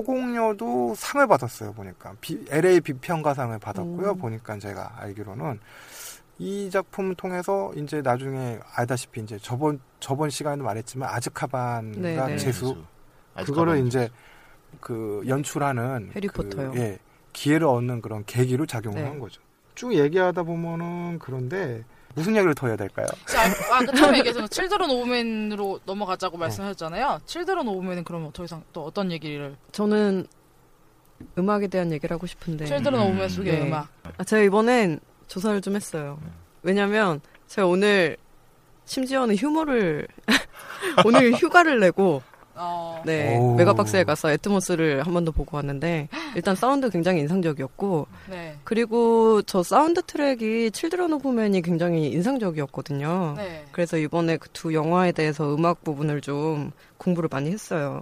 소공녀도 상을 받았어요. 보니까 비, 엘에이 비평가상을 받았고요. 음. 보니까 제가 알기로는 이 작품 통해서 이제 나중에 알다시피 이제 저번 저번 시간에도 말했지만 아즈카반과 네, 네. 재수 아직 그거를 가봐야죠. 이제 그 연출하는 해리포터요. 그, 예, 기회를 얻는 그런 계기로 작용을 네. 한 거죠. 쭉 얘기하다 보면은 그런데 무슨 얘기를 더 해야 될까요? 자, 아, 그 처음에 얘기해서 칠드런 오브맨으로 넘어가자고 말씀하셨잖아요. 칠드런 오브맨은 그러면 더 이상 또 어떤 얘기를? 저는 음악에 대한 얘기를 하고 싶은데. 칠드런 오브맨 속의 네. 음악. 아, 제가 이번엔 조사를 좀 했어요. 왜냐면 제가 오늘 심지어는 휴머를 오늘 휴가를 내고 어. 네 오. 메가박스에 가서 애트모스를 한 번 더 보고 왔는데 일단 사운드 굉장히 인상적이었고 네. 그리고 저 사운드 트랙이 칠드런 오브맨이 굉장히 인상적이었거든요. 네. 그래서 이번에 그 두 영화에 대해서 음악 부분을 좀 공부를 많이 했어요.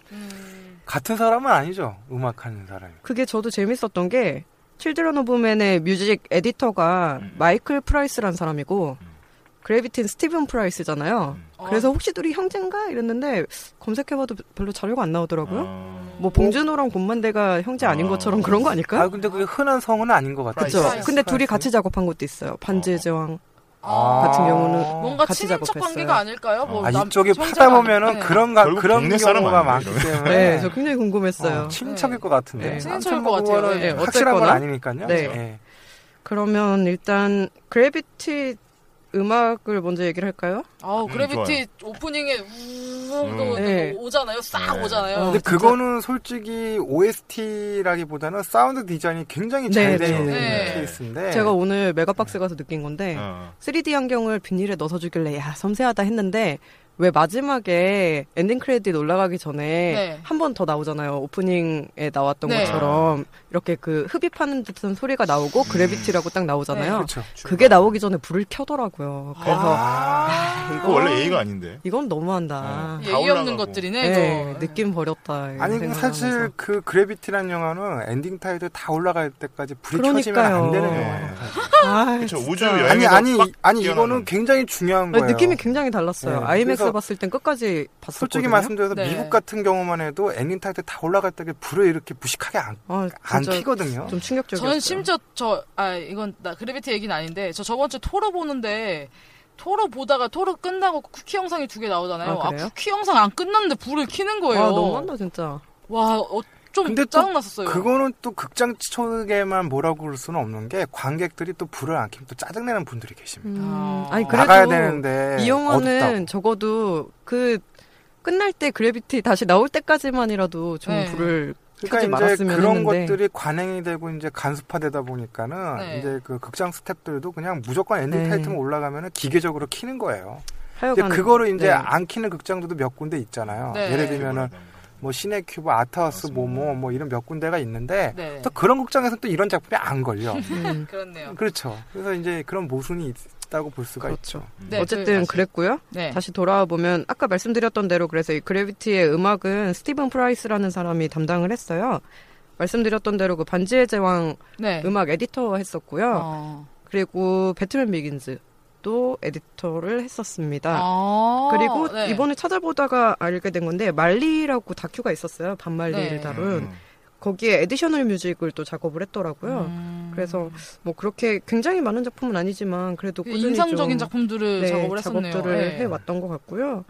음. 같은 사람은 아니죠. 음악하는 사람이. 그게 저도 재밌었던 게 칠드런 오브맨의 뮤직 에디터가 음. 마이클 프라이스라는 사람이고 그래비티는 스티븐 프라이스잖아요. 어. 그래서 혹시 둘이 형제인가 이랬는데 검색해봐도 별로 자료가 안 나오더라고요. 어... 뭐 봉준호랑 곰만대가 형제 아닌 어. 것처럼 그런 거 아닐까? 아 근데 그게 흔한 성은 아닌 것 같아요. 그쵸. 프라이스. 근데 둘이 같이 작업한 것도 있어요. 반지의 어. 제왕 아. 같은 경우는 뭔가 같이 친인척 작업했어요. 관계가 아닐까요? 뭐 아 남- 이쪽에 형제가 파다 보면은 아니- 네. 그런 가, 결국 그런 동네 사람 경우가 아니에요, 많기 이러면? 때문에 네, 저 굉장히 궁금했어요. 어, 친척일 네. 것 같은데. 네. 친인척일 아무튼 것 뭐 같아요. 그거는 네, 확실한 건 어쨌거나. 아니니까요. 네. 네. 그러면 일단 그래비티 음악을 먼저 얘기를 할까요? 아우 음, 그래비티 오프닝에 우웅 네. 오잖아요. 싹 네. 오잖아요. 어, 근데 진짜. 그거는 솔직히 오에스티라기보다는 사운드 디자인이 굉장히 잘 네, 된 그렇죠. 네. 케이스인데 제가 오늘 메가박스 가서 느낀 건데 어. 쓰리디 안경을 비닐에 넣어서 주길래 야 섬세하다 했는데 왜 마지막에 엔딩 크레딧 올라가기 전에 네. 한 번 더 나오잖아요. 오프닝에 나왔던 네. 것처럼 이렇게 그 흡입하는 듯한 소리가 나오고 그래비티라고 딱 나오잖아요. 네, 그렇죠. 그게 나오기 전에 불을 켜더라고요. 그래서 아, 그거 원래 예의가 아닌데. 이건 너무한다. 어. 다 예의 없는 올라가고. 것들이네. 네, 이거. 느낌 버렸다. 이런 아니 그 생각을 사실 하면서. 그 그래비티라는 영화는 엔딩 타이틀 다 올라갈 때까지 불이 그러니까요. 켜지면 안 되는 네. 영화예요. 아, 그렇죠. 진짜. 우주 아니 여행에서 아니 빡 아니 뛰어나는. 이거는 굉장히 중요한 아니, 거예요. 느낌이 굉장히 달랐어요. 네, 아이맥스 그래서 봤을 땐 끝까지 봤었거든요. 솔직히 말씀드려서 네. 미국 같은 경우만 해도 엔딩 타이틀 다 올라갈 때 불을 이렇게 무식하게 안, 아, 안 진짜 피거든요. 좀 충격적이었어요. 저는 심지어 저 아 이건 나 그래비티 얘기는 아닌데 저 저번 주 토로 보는데 토로 보다가 토로 끝나고 쿠키 영상이 두 개 나오잖아요. 아, 아, 그래요? 쿠키 영상 안 끝났는데 불을 켜는 거예요. 아, 너무한다 진짜. 와, 어, 좀 근데 또 짜증났었어요. 그거는 또 극장 쪽에만 뭐라고 그럴 수는 없는 게 관객들이 또 불을 안 켜면 또 짜증내는 분들이 계십니다. 음, 아. 아니 그래도 나가야 되는데 이 영화는 어둡다고. 적어도 그 끝날 때 그래비티 다시 나올 때까지만이라도 좀 네. 불을 그러니까 켜지 이제 말았으면 그런 했는데. 것들이 관행이 되고 이제 간섭화되다 보니까는 네. 이제 그 극장 스태프들도 그냥 무조건 엔딩 네. 타이틀만 올라가면은 기계적으로 키는 거예요. 하여간 근데 그거를 이제 네. 안 키는 극장들도 몇 군데 있잖아요. 네. 예를 들면은 뭐 시네큐브, 아트하우스, 뭐뭐 뭐 이런 몇 군데가 있는데 네. 또 그런 극장에서 또 이런 작품이 안 걸려. 음, 그렇네요. 그렇죠. 그래서 이제 그런 모순이 있다고 볼 수가 그렇죠. 있죠. 네, 어쨌든 그- 그랬고요. 네. 다시 돌아와 보면 아까 말씀드렸던 대로 그래서 이 그래비티의 음악은 스티븐 프라이스라는 사람이 담당을 했어요. 말씀드렸던 대로 그 반지의 제왕 네. 음악 에디터 했었고요. 어. 그리고 배트맨 비긴즈도 에디터를 했었습니다. 아, 그리고 네. 이번에 찾아보다가 알게 된 건데 말리라고 다큐가 있었어요. 반말리를 네. 다룬. 음. 거기에 에디셔널 뮤직을 또 작업을 했더라고요. 음. 그래서 뭐 그렇게 굉장히 많은 작품은 아니지만 그래도 꾸준히 인상적인 좀 작품들을 네, 작업을 했었네요. 작업들을 네. 해왔던 것 같고요.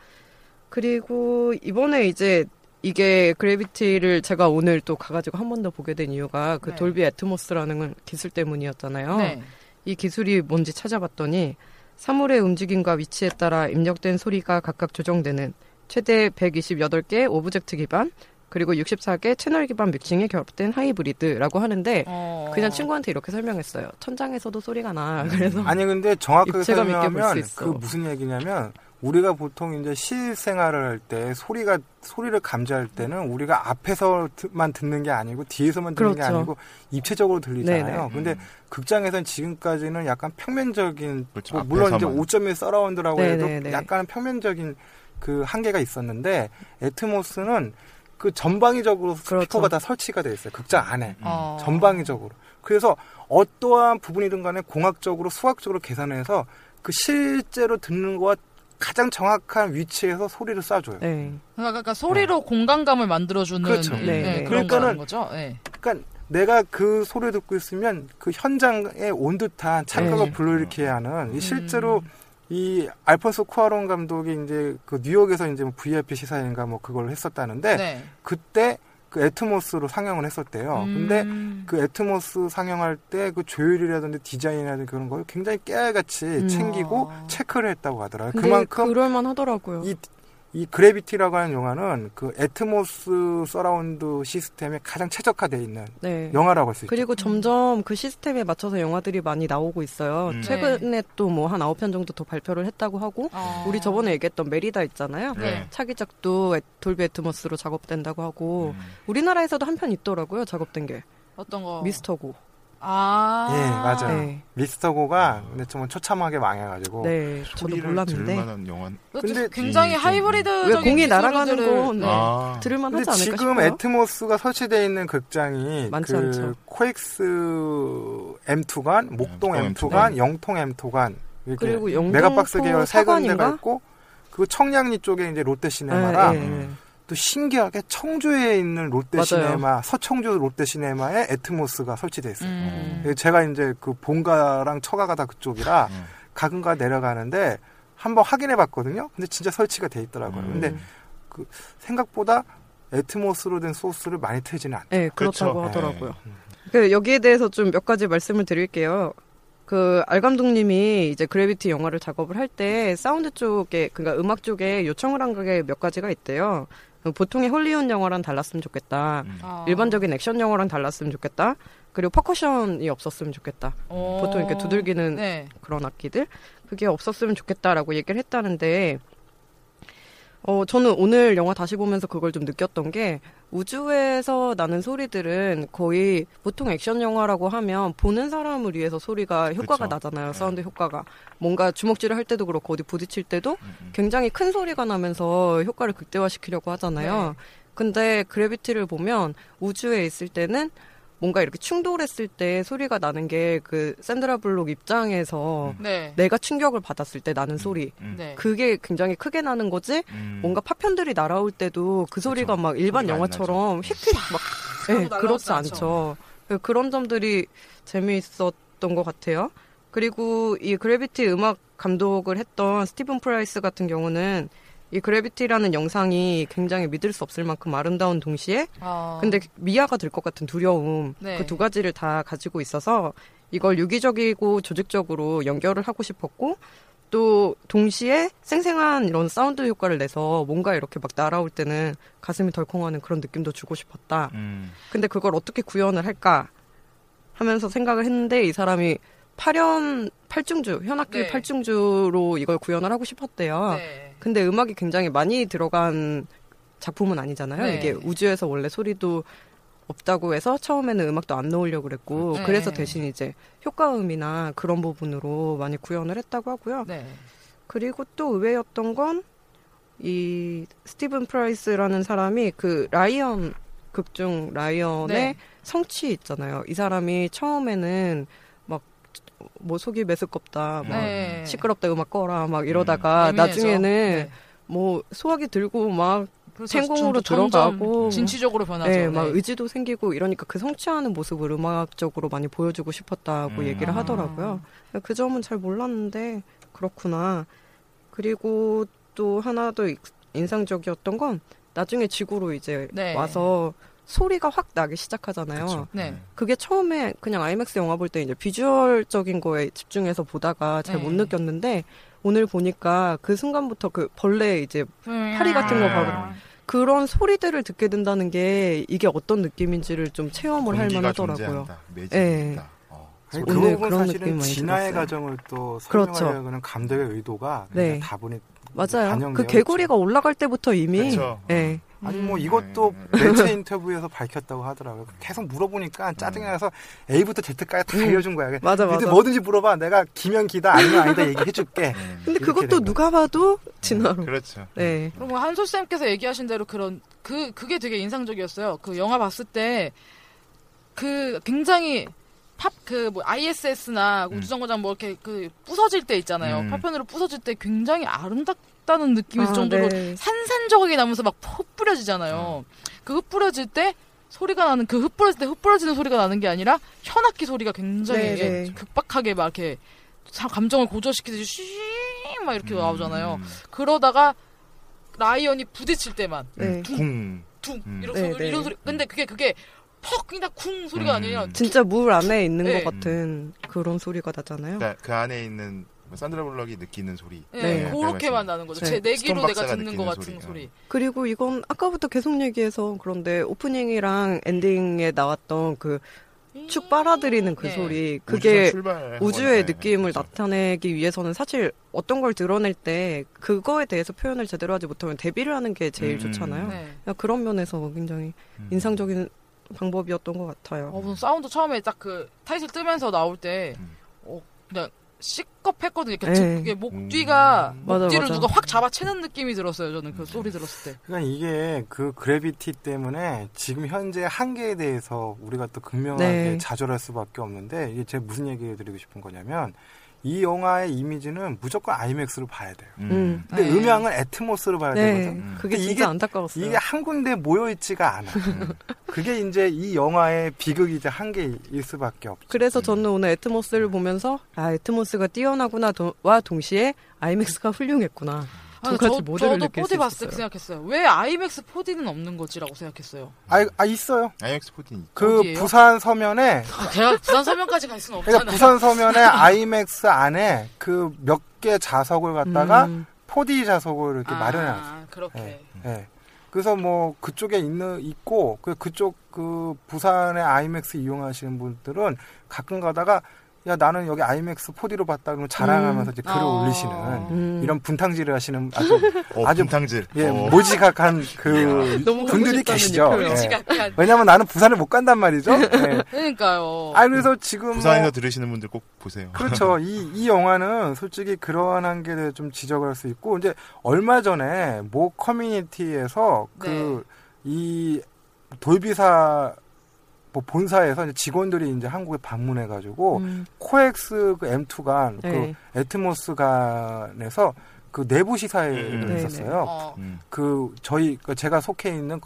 그리고 이번에 이제 이게 그래비티를 제가 오늘 또 가가지고 한 번 더 보게 된 이유가 그 네. 돌비 애트모스라는 기술 때문이었잖아요. 네. 이 기술이 뭔지 찾아봤더니 사물의 움직임과 위치에 따라 입력된 소리가 각각 조정되는 최대 백이십팔 개 오브젝트 기반 그리고 육십사 개 채널 기반 믹싱이 결합된 하이브리드라고 하는데 어. 그냥 친구한테 이렇게 설명했어요. 천장에서도 소리가 나. 그래서 아니 근데 정확하게 입체감 있게 볼수 설명하면 있어. 그 무슨 얘기냐면 우리가 보통 이제 실생활을 할 때 소리가 소리를 감지할 때는 우리가 앞에서만 듣는 게 아니고 뒤에서만 듣는 게 그렇죠. 아니고 입체적으로 들리잖아요. 네네. 근데 극장에서는 지금까지는 약간 평면적인 그렇죠. 뭐 물론 이제 앞에서만. 오 점 일 서라운드라고 해도 네네네. 약간 평면적인 그 한계가 있었는데 애트모스는 그 전방위적으로 그렇죠. 스피커가 다 설치가 돼 있어요. 극장 안에. 어. 전방위적으로. 그래서 어떠한 부분이든 간에 공학적으로 수학적으로 계산해서 그 실제로 듣는 거와 가장 정확한 위치에서 소리를 쏴줘요. 네. 그러니까, 그러니까 소리로 공간감을 만들어주는 그렇죠. 네, 네, 네. 그런 그러니까는 거라는 거죠. 네. 그러니까 내가 그 소리를 듣고 있으면 그 현장에 온 듯한 착각을 네. 불러일으키게 하는 이 실제로 이 알폰소 쿠아론 감독이 이제 그 뉴욕에서 이제 브이아이피 시사회인가 뭐 그걸 했었다는데 네. 그때 그 애트모스로 상영을 했었대요. 음. 근데 그 애트모스 상영할 때 그 조율이라든지 디자인이라든지 그런 걸 굉장히 깨알같이 음. 챙기고 아. 체크를 했다고 하더라고요. 근데 그만큼 그럴만 하더라고요. 이, 이 그래비티라고 하는 영화는 그 애트모스 서라운드 시스템에 가장 최적화되어 있는 네. 영화라고 할 수 있죠. 그리고 점점 그 시스템에 맞춰서 영화들이 많이 나오고 있어요. 음. 최근에 또 뭐 한 아홉 편 정도 더 발표를 했다고 하고 어. 우리 저번에 얘기했던 메리다 있잖아요. 네. 차기작도 애- 돌비 애트모스로 작업된다고 하고 음. 우리나라에서도 한 편 있더라고요. 작업된 게. 어떤 거? 미스터고. 아. 예, 맞아요. 네. 미스터고가 근데 정말 처참하게 망해가지고 네. 저도 소리를 몰랐는데. 들만한 영화. 근데 굉장히 좀- 하이브리드적인 왜 공이 기술들을- 날아가는 건 네. 아. 들을만 근데 하지 않을까 지금 싶어요. 애트모스가 설치되어 있는 극장이 많지 그 않죠. 코엑스 엠투관, 목동 목동 엠투관, 엠투관. 영통 엠투관 이렇게 그리고 영동 메가박스 또 계열 세 군데가 사관인가? 있고 그 청량리 쪽에 이제 롯데시네마랑 네, 네, 네. 또 신기하게 청주에 있는 롯데시네마, 서청주 롯데시네마에 애트모스가 설치되어 있어요. 음. 제가 이제 그 본가랑 처가가 다 그쪽이라 음. 가끔가 내려가는데 한번 확인해 봤거든요. 근데 진짜 설치가 돼 있더라고요. 음. 근데 그 생각보다 애트모스로 된 소스를 많이 틀지는 않아요. 네, 그렇다고 그렇죠. 하더라고요. 그 여기에 대해서 좀 몇 가지 말씀을 드릴게요. 그 알 감독님이 이제 그래비티 영화를 작업을 할 때 사운드 쪽에 그러니까 음악 쪽에 요청을 한 게 몇 가지가 있대요. 보통의 헐리우드 영화랑 달랐으면 좋겠다. 음. 아. 일반적인 액션 영화랑 달랐으면 좋겠다. 그리고 퍼커션이 없었으면 좋겠다. 어. 보통 이렇게 두들기는 네. 그런 악기들 그게 없었으면 좋겠다라고 얘기를 했다는데 어 저는 오늘 영화 다시 보면서 그걸 좀 느꼈던 게 우주에서 나는 소리들은 거의 보통 액션 영화라고 하면 보는 사람을 위해서 소리가 효과가 그쵸. 나잖아요. 네. 사운드 효과가 뭔가 주먹질을 할 때도 그렇고 어디 부딪힐 때도 음. 굉장히 큰 소리가 나면서 효과를 극대화시키려고 하잖아요. 네. 근데 그래비티를 보면 우주에 있을 때는 뭔가 이렇게 충돌했을 때 소리가 나는 게 그 샌드라 블록 입장에서 네. 내가 충격을 받았을 때 나는 소리 음. 네. 그게 굉장히 크게 나는 거지 음. 뭔가 파편들이 날아올 때도 그 소리가 막 일반 소리가 안 영화처럼 나죠. 휙휙 막 네, 하고 날아오지 그렇지 않죠. 않죠. 그런 점들이 재미있었던 것 같아요. 그리고 이 그래비티 음악 감독을 했던 스티븐 프라이스 같은 경우는 이 그래비티라는 영상이 굉장히 믿을 수 없을 만큼 아름다운 동시에 아. 근데 미아가 될 것 같은 두려움 네. 그 두 가지를 다 가지고 있어서 이걸 유기적이고 조직적으로 연결을 하고 싶었고 또 동시에 생생한 이런 사운드 효과를 내서 뭔가 이렇게 막 날아올 때는 가슴이 덜컹하는 그런 느낌도 주고 싶었다. 음. 근데 그걸 어떻게 구현을 할까 하면서 생각을 했는데 이 사람이 팔연 팔중주 현악기 네. 팔중주로 이걸 구현을 하고 싶었대요. 네. 근데 음악이 굉장히 많이 들어간 작품은 아니잖아요. 네. 이게 우주에서 원래 소리도 없다고 해서 처음에는 음악도 안 넣으려고 그랬고 네. 그래서 대신 이제 효과음이나 그런 부분으로 많이 구현을 했다고 하고요. 네. 그리고 또 의외였던 건 이 스티븐 프라이스라는 사람이 그 라이언 극중 라이언의 네. 성취 있잖아요. 이 사람이 처음에는 막 뭐 속이 메스껍다, 막 네. 시끄럽다 음악 꺼라 막 이러다가 예민해져. 나중에는 네. 뭐 소화기 들고 막 그래서 생공으로 점점 들어가고 진취적으로 변하죠. 네, 막 네. 의지도 생기고 이러니까 그 성취하는 모습을 음악적으로 많이 보여주고 싶었다고 음. 얘기를 아. 하더라고요. 그 점은 잘 몰랐는데 그렇구나. 그리고 또 하나 더 이- 인상적이었던 건 나중에 지구로 이제 네. 와서 소리가 확 나기 시작하잖아요. 그쵸. 네. 그게 처음에 그냥 아이맥스 영화 볼 때 이제 비주얼적인 거에 집중해서 보다가 잘 못 네. 느꼈는데 오늘 보니까 그 순간부터 그 벌레 이제 파리 같은 거 바로 그런 소리들을 듣게 된다는 게 이게 어떤 느낌인지를 좀 체험을 할 공기가 만하더라고요. 존재한다. 매직이 예. 있다. 어. 아니, 오늘 그 부분 그런 느낌이 사실은 많이 진화의 들었어요. 과정을 또 그렇죠. 설명하려고 하는 감독의 의도가 네. 다분히 맞아요. 반영되어 그 개구리가 올라갈 때부터 이미 그쵸. 예. 아니 뭐 음. 이것도 매체 인터뷰에서 밝혔다고 하더라고요. 계속 물어보니까 짜증이 나서 A부터 Z까지 다 알려준 거야. 맞아, 니들 맞아. 뭐든지 물어봐. 내가 기면 기다 아니면 아니다 얘기해줄게. 음. 근데 이렇게 그것도 된 누가 봐도 진화로. 그렇죠. 네. 그리고 한솔 쌤께서 얘기하신 대로 그런 그 그게 되게 인상적이었어요. 그 영화 봤을 때 그 굉장히 팝 그 뭐 아이에스에스나 음. 우주정거장 뭐 이렇게 그 부서질 때 있잖아요. 음. 파편으로 부서질 때 굉장히 아름답다는 느낌일 아, 정도로 네. 산산조각이 나면서 막 흩뿌려지잖아요. 그 흩뿌려질 때 소리가 나는 그 흩뿌려질 때 흩뿌려지는 소리가 나는 게 아니라 현악기 소리가 굉장히 네, 네. 극박하게 막 이렇게 사- 감정을 고조시키듯이 쉬막 이렇게 음. 나오잖아요. 그러다가 라이언이 부딪힐 때만 네. 궁. 둥 음. 이런 네, 소리 네. 이런 소리. 근데 그게 그게 퍽 그냥 쿵 소리가 음. 아니라 진짜 물 안에 있는 네. 것 같은 그런 소리가 나잖아요. 그러니까 그 안에 있는 뭐 산드라 블럭이 느끼는 소리. 네, 네. 그렇게만 나는 거죠. 네. 제 내기로 스톤 내가 박사가 듣는 것 느끼는 같은 소리. 소리. 그리고 이건 아까부터 계속 얘기해서 그런데 오프닝이랑 엔딩에 나왔던 그 축 빨아들이는 그 네. 소리 그게 출발 우주의 네, 느낌을 그렇죠. 나타내기 위해서는 사실 어떤 걸 드러낼 때 그거에 대해서 표현을 제대로 하지 못하면 대비를 하는 게 제일 음. 좋잖아요. 네. 그런 면에서 굉장히 음. 인상적인 방법이었던 것 같아요. 어, 무슨 사운드 처음에 딱 그 타이틀 뜨면서 나올 때 음. 어, 그냥 시겁했거든요. 이렇게 네. 즉, 이게 목 뒤가 음. 목 맞아, 뒤를 맞아. 누가 확 잡아채는 느낌이 들었어요. 저는 그 소리 들었을 때. 그러니까 이게 그 그래비티 때문에 지금 현재 한계에 대해서 우리가 또 극명하게 네. 좌절할 수밖에 없는데 이게 제가 무슨 얘기를 드리고 싶은 거냐면 이 영화의 이미지는 무조건 아이맥스로 봐야 돼요. 음. 근데 네. 음향은 애트모스로 봐야 네, 되거든. 음. 그게 근데 진짜 이게- 안타까웠어요. 이게 한 군데 모여 있지가 않아. 그게 이제 이 영화의 비극이자 한계일 수밖에 없죠. 그래서 저는 오늘 애트모스를 보면서 아 애트모스가 뛰어나구나 도, 와 동시에 아이맥스가 훌륭했구나. 두 아니, 가지 저, 모델을 저도 느낄 수 포디 봤을 때 있었어요. 생각했어요. 왜 아이맥스 포디는 없는 거지라고 생각했어요. 아, 아 있어요. 아이맥스 포틴 그 어디예요? 부산 서면에 아, 걔가 부산 서면까지 갈 수는 그러니까 없잖아요. 부산 서면에 아이맥스 안에 그 몇 개 자석을 갖다가 음. 포디 자석을 이렇게 아, 마련해놨어요. 그렇게. 네. 예. 그래서 뭐 그쪽에 있는 있고 그 그쪽 그 부산의 아이맥스 이용하시는 분들은 가끔 가다가 야 나는 여기 아이맥스 포디로 봤다 그러면 자랑하면서 이제 글을 어. 올리시는 음. 이런 분탕질을 하시는 아주 어, 아주 분탕질. 예 어. 모지각한 그 너무 분들이 하고 싶다는 계시죠. 표현. 예. 물지각한. 왜냐면 나는 부산을 못 간단 말이죠. 예. 그러니까요. 아 그래서 지금 부산에서 뭐 들으시는 분들 꼭 보세요. 그렇죠. 이, 이 영화는 솔직히 그러한 한계에 대해 좀 지적을 할 수 있고, 이제 얼마 전에 모 커뮤니티에서 그, 이 돌비사 뭐 본사에서 이제 직원들이 이제 한국에 방문해가지고, 음. 코엑스 그 엠투간, 네. 그 애트모스간에서 그 내부 시사회를 음. 했었어요. 어. 음. 그 저희 그 제가 속해 있는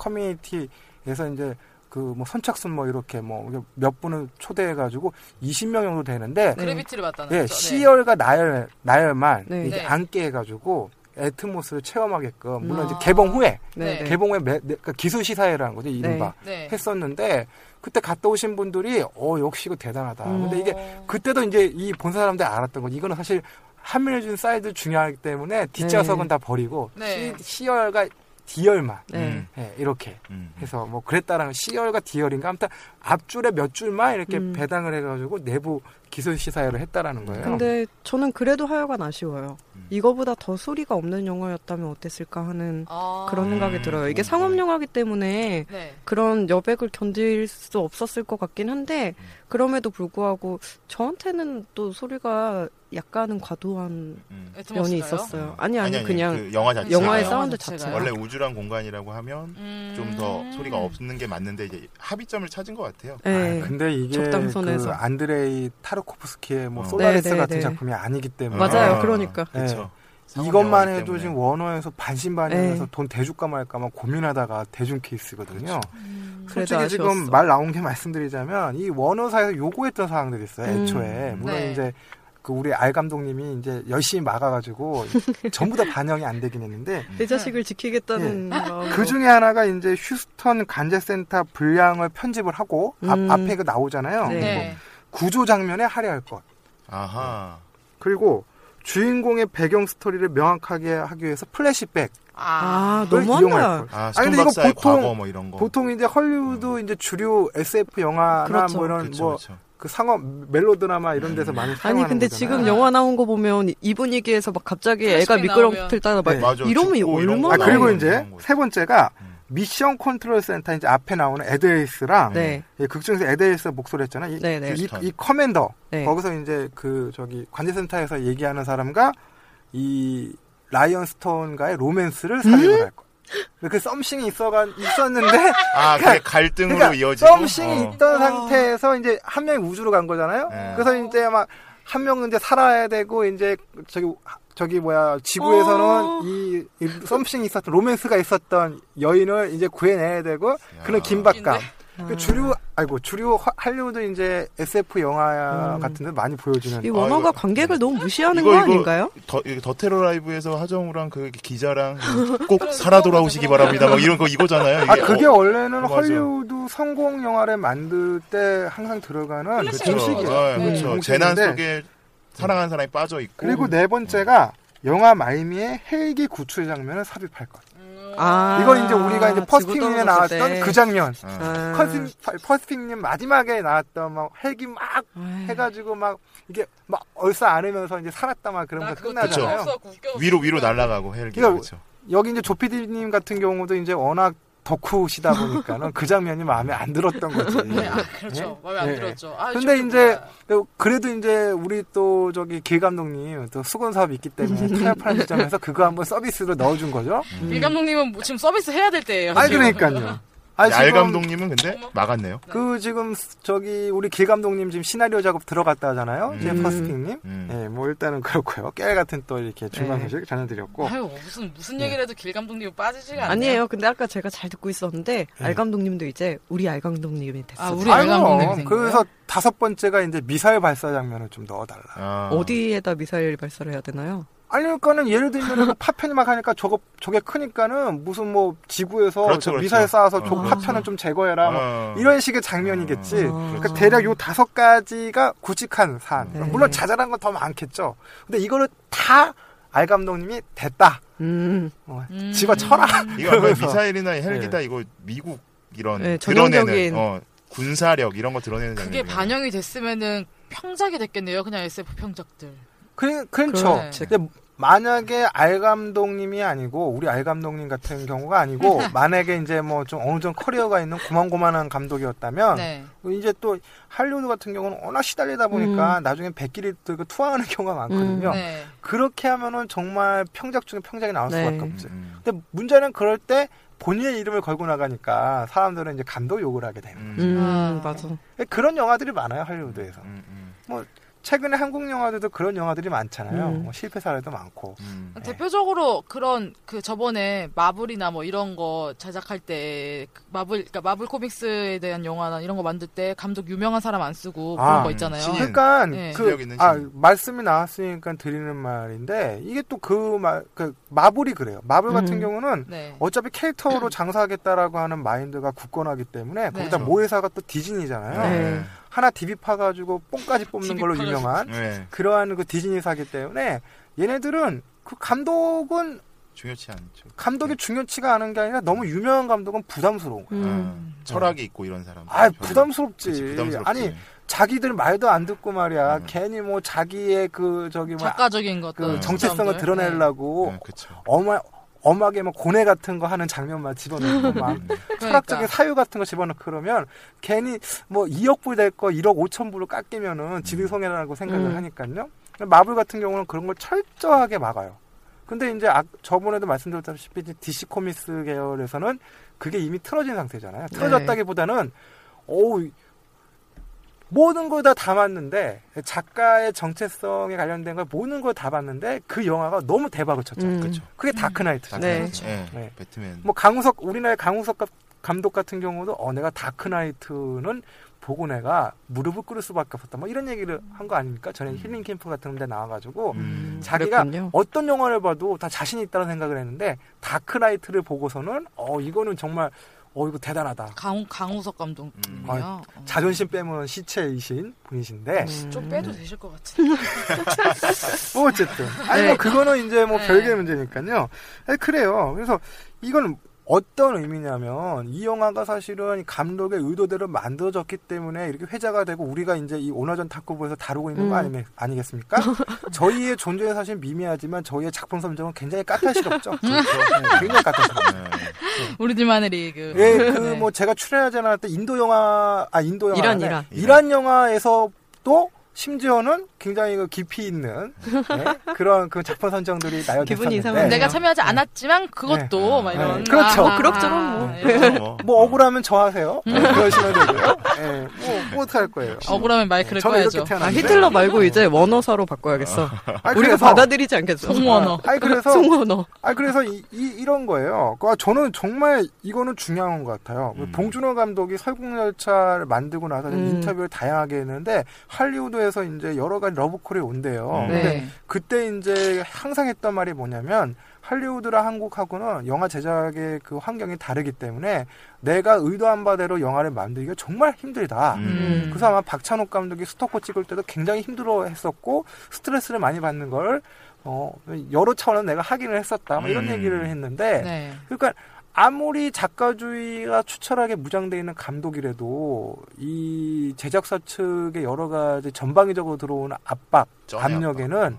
커뮤니티에서 이제 그 뭐 선착순 뭐 이렇게 뭐 몇 분을 초대해가지고 이십 명 정도 되는데 네. 그래비티를 봤다는 예, 거죠. 네. 시열과 나열 나열만 네. 이게 네. 앉게 해가지고 애트모스를 체험하게끔 물론 아. 이제 개봉 후에 네. 네. 개봉 후에 매, 매- 그러니까 기술 시사회라는 거죠 이른바 네. 했었는데 그때 갔다 오신 분들이 어 역시 이거 대단하다. 음. 근데 이게 그때도 이제 이 본 사람들이 알았던 거지. 이거는 사실 한민해준 사이드 중요하기 때문에 뒷좌석은 네. 다 버리고 네. 시, 시열과 D열만 네. 음. 예, 이렇게 음. 해서 뭐 그랬다라는 C열과 D열인가 아무튼 앞줄에 몇 줄만 이렇게 음. 배당을 해가지고 내부 기술 시사회를 했다라는 거예요. 근데 저는 그래도 하여간 아쉬워요. 음. 이거보다 더 소리가 없는 영화였다면 어땠을까 하는 아. 그런 생각이 음. 들어요. 이게 음. 상업 영화이기 때문에 네. 그런 여백을 견딜 수 없었을 것 같긴 한데 음. 그럼에도 불구하고 저한테는 또 소리가 약간은 과도한 음. 애트모스가요? 면이 있었어요. 아니 아니, 아니, 아니, 그냥 그 영화 자체가 영화의 영화 사운드 자체가요? 자체가 원래 우주란 공간이라고 하면 음. 좀 더 소리가 없는 게 맞는데 이제 합의점을 찾은 것 같아요. 네. 아, 근데 이게 적당선에서. 그 안드레이 타르코프스키의 뭐 어. 솔라리스 네, 네, 같은 네. 작품이 아니기 때문에 맞아요. 아, 그러니까. 그렇죠. 네. 이것만 상업 해도 영화이기 지금 때문에. 원어에서 반신반의해서 네. 돈 대줄까 말까만 고민하다가 대준 케이스거든요. 음. 그래도 솔직히 지금 아쉬웠어. 말 나온 게 말씀드리자면 이 원어사에서 요구했던 사항들이 있어요. 음. 애초에 물론 네. 이제 그 우리 알 감독님이 이제 열심히 막아가지고 전부 다 반영이 안 되긴 했는데 내 자식을 지키겠다는 마음으로. 그 중에 하나가 이제 휴스턴 관제센터 분량을 편집을 하고 음. 앞, 앞에 그 나오잖아요. 네. 네. 구조 장면에 할애할 것. 아하. 그리고 주인공의 배경 스토리를 명확하게 하기 위해서 플래시백. 아. 아 이용할 너무한다. 걸. 아, 아니, 스톤 근데 이거 박사의 보통- 과거 뭐 이런 거. 보통 이제 헐리우드 이제 주류 에스에프 영화나 그렇죠. 뭐 이런 그렇죠, 뭐 그렇죠. 그 상업 멜로드라마 이런 데서 많이 아니 사용하는 근데 거잖아요. 지금 영화 나온 거 보면 이 분위기에서 막 갑자기 애가 플래시백 미끄럼틀다가 막 네. 맞아, 이러면 죽고 이런 거 아 얼마나 그리고 나오는 이제 그런 거. 세 번째가 음. 미션 컨트롤 센터 이제 앞에 나오는 에드에이스랑 네. 예, 극중에서 에드에이스 목소리 했잖아. 이, 네, 네. 이, 이 커맨더 네. 거기서 이제 그 저기 관제센터에서 얘기하는 사람과 이 라이언 스톤과의 로맨스를 삽입을 할 거. 그 썸씽이 있어가 있었는데 아, 그게 갈등으로 그러니까 이어지고. 썸씽이 어. 있던 상태에서 이제 한 명이 우주로 간 거잖아요. 네. 그래서 이제 막 한 명은 이제 살아야 되고 이제 저기 저기 뭐야 지구에서는 어. 이, 이 썸씽이 있었던 로맨스가 있었던 여인을 이제 구해내야 되고 그런 긴박감. 그 주류 아이고 주류 하- 할리우드 이제 에스에프 영화 음. 같은데 많이 보여주는. 이 원어가 아, 이거- 관객을 너무 무시하는 이거, 거 이거 아닌가요? 더, 이거 더 테러 라이브에서 하정우랑 그 기자랑 꼭 살아 돌아오시기 바랍니다. 뭐 이런 거 이거잖아요. 이게. 아 그게 어, 원래는 어, 맞아. 헐리우드 성공 영화를 만들 때 항상 들어가는 그렇죠. 공식이에요. 아, 음, 그렇죠. 공식인데 재난 속에 사랑하는 사람이 빠져 있고. 그리고 네 번째가 영화 마이미의 헬기 구출 장면을 삽입할 것. 아, 이건 이제 우리가 이제 퍼스픽님에 지구 나왔던 떨어졌을 때. 그 장면. 아. 퍼스픽, 퍼스픽님 마지막에 나왔던 막 헬기 막 아이. 해가지고 막 이게 막 얼싸 안으면서 이제 살았다 막 그런 거 끝나잖아요. 위로 위로 날아가고 헬기. 이거 그렇죠. 여기 이제 조피디님 같은 경우도 이제 워낙 덕후시다 보니까는 그 장면이 마음에 안 들었던 거지. 네, 아, 그렇죠. 마음에 안 네. 들었죠. 아, 근데 저기 이제 뭐야. 그래도 이제 우리 또 저기 길 감독님 또 수건 사업이 있기 때문에 타협하는 시점에서 그거 한번 서비스로 넣어준 거죠. 길 감독님은 뭐 지금 서비스 해야 될 때예요. 아 지금. 그러니까요. 아, 알 지금 감독님은 근데 막았네요. 그 지금 저기 우리 길 감독님 지금 시나리오 작업 들어갔다 하잖아요. 음. 이제 퍼스픽님. 음. 예, 뭐 일단은 그렇고요. 깨알 같은 또 이렇게 중간 네. 소식 전해드렸고. 아유 무슨 무슨 얘기를 해도 길 감독님 빠지지가 않네요. 아니에요. 근데 아까 제가 잘 듣고 있었는데 알 감독님도 이제 우리 알 감독님이 됐어요. 아, 우리 아이고, 알 감독님이 된 그래서 거예요? 다섯 번째가 이제 미사일 발사 장면을 좀 넣어달라. 아. 어디에다 미사일 발사를 해야 되나요? 아니, 그러니까는 예를 들면 그 파편이 막 하니까 저거, 저게 크니까는 무슨 뭐 지구에서 그렇죠, 저 그렇죠. 미사일 쏴서 저 어. 파편을 좀 제거해라. 뭐 어. 이런 식의 장면이겠지. 아. 그러니까 대략 요 다섯 가지가 굵직한 사안. 네. 물론 자잘한 건 더 많겠죠. 근데 이거를 다 알 감독님이 됐다. 음, 어, 음. 집어쳐라. 이거 아마 그러면서. 미사일이나 헬기다 이거 미국 이런 네, 드러내는 전형적인. 어, 군사력 이런 거 드러내는 그게 장면이에요. 반영이 됐으면은 평작이 됐겠네요. 그냥 에스에프 평작들. 그, 그렇죠. 그래. 근데 만약에 알 감독님이 아니고 우리 알 감독님 같은 경우가 아니고 만약에 이제 뭐 좀 어느 정도 커리어가 있는 고만고만한 감독이었다면 네. 이제 또 할리우드 같은 경우는 워낙 시달리다 보니까 음. 나중에 백기를 들고 투항하는 경우가 많거든요. 네. 그렇게 하면은 정말 평작 중에 평작이 나올 네. 수밖에 없지. 음, 근데 문제는 그럴 때 본인의 이름을 걸고 나가니까 사람들은 이제 감독 욕을 하게 되는. 음, 음, 아. 맞아. 그런 영화들이 많아요 할리우드에서. 음, 음, 뭐 최근에 한국 영화들도 그런 영화들이 많잖아요. 음. 뭐 실패 사례도 많고. 음. 네. 대표적으로 그런 그 저번에 마블이나 뭐 이런 거 제작할 때 마블 그러니까 마블 코믹스에 대한 영화나 이런 거 만들 때 감독 유명한 사람 안 쓰고 그런 아, 거 있잖아요. 신인. 그러니까 네. 그 실력 있는 아, 신인. 말씀이 나왔으니까 드리는 말인데 이게 또 그 말 그 마블이 그래요. 마블 같은 음. 경우는 네. 어차피 캐릭터로 장사하겠다라고 하는 마인드가 굳건하기 때문에 거기다 네. 모회사가 또 디즈니잖아요. 네. 하나 디비파가지고 뽕까지 뽑는 걸로 디비파가지고. 유명한 네. 그러한 그 디즈니사기 때문에 얘네들은 그 감독은 중요치 않죠. 감독이 중요치가 않은 게 아니라 너무 유명한 감독은 부담스러운 거예요. 음. 아, 철학이 있고 이런 사람. 아 부담스럽지. 그치, 부담스럽지. 아니 자기들 말도 안 듣고 말이야. 음. 괜히 뭐 자기의 그 저기 뭐 작가적인 것들 그 음. 정체성을 사람들. 드러내려고 네, 그쵸. 어마 엄하게 뭐 고뇌 같은 거 하는 장면만 집어넣고 막 음. 철학적인 그러니까. 사유 같은 거 집어넣고 그러면 괜히 뭐 이억 불 될 거 일억 오천 불로 깎이면은 지리송해라고 생각을 음. 하니까요. 마블 같은 경우는 그런 걸 철저하게 막아요. 근데 이제 아, 저번에도 말씀드렸다시피 이제 디씨 코믹스 계열에서는 그게 이미 틀어진 상태잖아요. 틀어졌다기보다는 어우 모든 걸 다 담았는데 작가의 정체성에 관련된 걸 모든 걸 다 봤는데 그 영화가 너무 대박을 쳤죠. 음. 그쵸. 그게 다크나이트죠. 네. 그렇죠. 네. 네. 배트맨. 뭐 강우석 우리나라의 강우석 가- 감독 같은 경우도 어 내가 다크나이트는 보고 내가 무릎을 꿇을 수밖에 없었다. 뭐 이런 얘기를 한 거 아닙니까? 전에 힐링 캠프 같은 데 나와가지고 음. 자기가 그랬군요. 어떤 영화를 봐도 다 자신 있다는 생각을 했는데 다크나이트를 보고서는 어 이거는 정말 어 이거 대단하다. 강 강우석 감독이요. 음. 어. 자존심 빼면 시체이신 분이신데 음. 좀 빼도 되실 것 같은데. 뭐 어쨌든 아니 네. 뭐 그거는 이제 뭐 네. 별개의 문제니까요. 아니, 그래요. 그래서 이건 어떤 의미냐면 이 영화가 사실은 감독의 의도대로 만들어졌기 때문에 이렇게 회자가 되고 우리가 이제 이 오나전 탁구부에서 다루고 있는 거 음. 아니, 아니겠습니까? 저희의 존재는 사실 미미하지만 저희의 작품 선정은 굉장히 까탈스럽죠. 네, 굉장히 까탈스럽죠. 네. 우리들만의 리그. 예, 그 네. 뭐 제가 출연하지 않았던 인도 영화, 아 인도 영화, 이란, 아니라 이란. 이란 영화에서도 심지어는 굉장히 그 깊이 있는 네? 그런 그 작품 선정들이 나열됐었는데 기분이 이상하네요. 내가 참여하지 않았지만 그것도 네. 막 이런. 네. 그렇죠. 아하. 그럭저럭 뭐. 네. 뭐. 뭐 억울하면 저 하세요. 네, 그러시면 되고요. 네, 뭐, 뭐 어떻게 할 거예요. 억울하면 마이크를 저는 꺼야죠. 이렇게 아, 태어났는데. 히틀러 말고 이제 원어사로 바꿔야겠어. 아니, 우리가 그래서- 받아들이지 않겠어. 송원어. 아니 그래서 송원어. 아 그래서 이, 이, 이런 거예요. 그러니까 저는 정말 이거는 중요한 것 같아요. 음. 봉준호 감독이 설국열차를 만들고 나서 음. 인터뷰를 다양하게 했는데 할리우드에서 이제 여러 가지 러브콜이 온대요. 음. 네. 근데 그때 이제 항상 했던 말이 뭐냐면 할리우드랑 한국하고는 영화 제작의 그 환경이 다르기 때문에 내가 의도한 바대로 영화를 만들기가 정말 힘들다. 음. 그래서 아마 박찬욱 감독이 스토커 찍을 때도 굉장히 힘들어했었고 스트레스를 많이 받는 걸 어, 여러 차원에서 내가 확인을 했었다. 뭐 이런 음. 얘기를 했는데 네. 그러니까 아무리 작가주의가 추철하게 무장되어 있는 감독이라도 이 제작사 측의 여러 가지 전방위적으로 들어오는 압박, 쩌네, 압력에는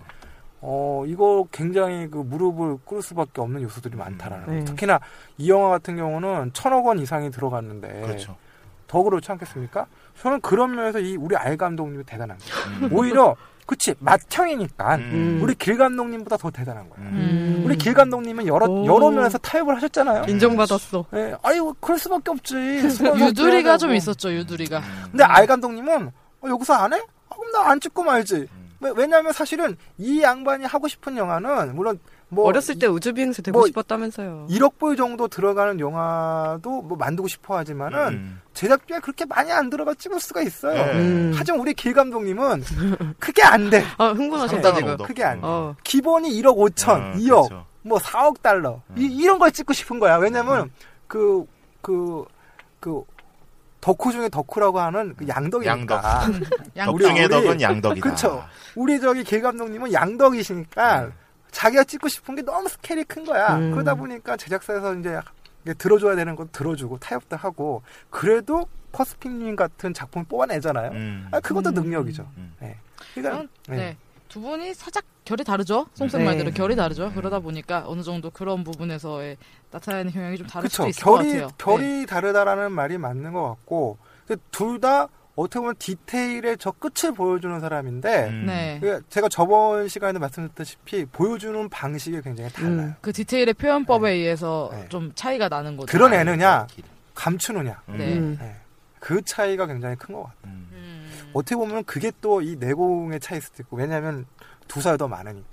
어 이거 굉장히 그 무릎을 꿇을 수밖에 없는 요소들이 많다라는 거예요. 네. 특히나 이 영화 같은 경우는 천억 원 이상이 들어갔는데 그렇죠. 더 그렇지 않겠습니까? 저는 그런 면에서 이 우리 알 감독님이 대단합니다. 음. 오히려 그치 맏형이니까 음. 우리 길 감독님보다 더 대단한 거예요. 음. 우리 길 감독님은 여러 오. 여러 면에서 타협을 하셨잖아요. 인정받았어. 예, 아유 그럴 수밖에 없지. 유두리가 좀 있었죠, 유두리가. 근데 알 감독님은 어, 여기서 안 해? 아, 그럼 나 안 찍고 말지. 왜, 왜냐하면 사실은 이 양반이 하고 싶은 영화는 물론 뭐 어렸을 때 우주비행사 되고 뭐 싶었다면서요. 일억 불 정도 들어가는 영화도 뭐 만들고 싶어 하지만은 음. 제작비가 그렇게 많이 안 들어가 찍을 수가 있어요. 네. 음. 하지만 우리 길 감독님은 그게 안 돼. 아, 흥분하셨다, 상당한 지금. 얻어. 그게 안 돼. 어. 기본이 일억 오천, 어, 이억, 그렇죠. 뭐 사억 달러 이, 이런 걸 찍고 싶은 거야. 왜냐면 그 그 그 덕후 중에 덕후라고 하는 그 양덕이니까. 덕 우리- 중에 우리- 덕은 양덕이다. 그렇죠. 우리 저기 길 감독님은 양덕이시니까 음. 자기가 찍고 싶은 게 너무 스케일이 큰 거야. 음. 그러다 보니까 제작사에서 이제 이게 들어줘야 되는 건 들어주고 타협도 하고 그래도 퍼스픽님 같은 작품을 뽑아내잖아요. 음. 아, 그것도 음. 능력이죠. 음. 네. 그러니까 네. 네. 두 분이 살짝 결이 다르죠. 송쌤 네. 말대로 결이 다르죠. 그러다 보니까 어느 정도 그런 부분에서의 나타나는 경향이 좀 다를 그쵸. 수도 있을 것 결이 같아요. 결이 네. 다르다라는 말이 맞는 것 같고 둘 다 어떻게 보면 디테일의 저 끝을 보여주는 사람인데 음. 네. 그 제가 저번 시간에도 말씀드렸다시피 보여주는 방식이 굉장히 달라요. 음. 그 디테일의 표현법에 의해서 네. 좀 차이가 나는 거죠. 드러내느냐 감추느냐 음. 네. 음. 네. 그 차이가 굉장히 큰 것 같아요. 음. 음. 어떻게 보면 그게 또 이 내공의 차이일 수도 있고 왜냐하면 두 살 더 많으니까.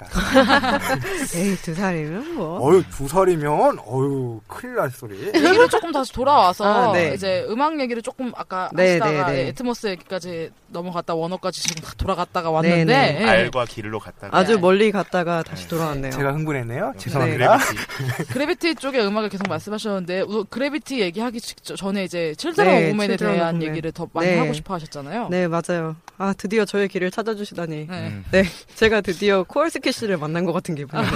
에이, 두 살이면 뭐. 어유 두 살이면 어유 큰일 날 소리. 얘기를 조금 다시 돌아와서 아, 네. 이제 음악 얘기를 조금 아까 네, 하시다가 네, 네. 예, 에트모스 얘기까지 넘어갔다 원어까지 지금 돌아갔다가 왔는데 네, 네. 예. 알과 길로 갔다가 아주 네. 멀리 갔다가 다시 돌아왔네요. 제가 흥분했네요. 네. 죄송합니다. 그래비티. 그래비티 쪽의 음악을 계속 말씀하셨는데 우- 그래비티 얘기하기 직전 전에 이제 칠드런 네, 오브맨에 칠드런 대한 오브맨. 얘기를 더 많이 네. 하고 싶어 하셨잖아요. 네, 맞아요. 아, 드디어 저의 길을 찾아주시다니. 네. 음. 네, 제가 드디어 코얼스키 씨를 만난 것 같은 기분이에요.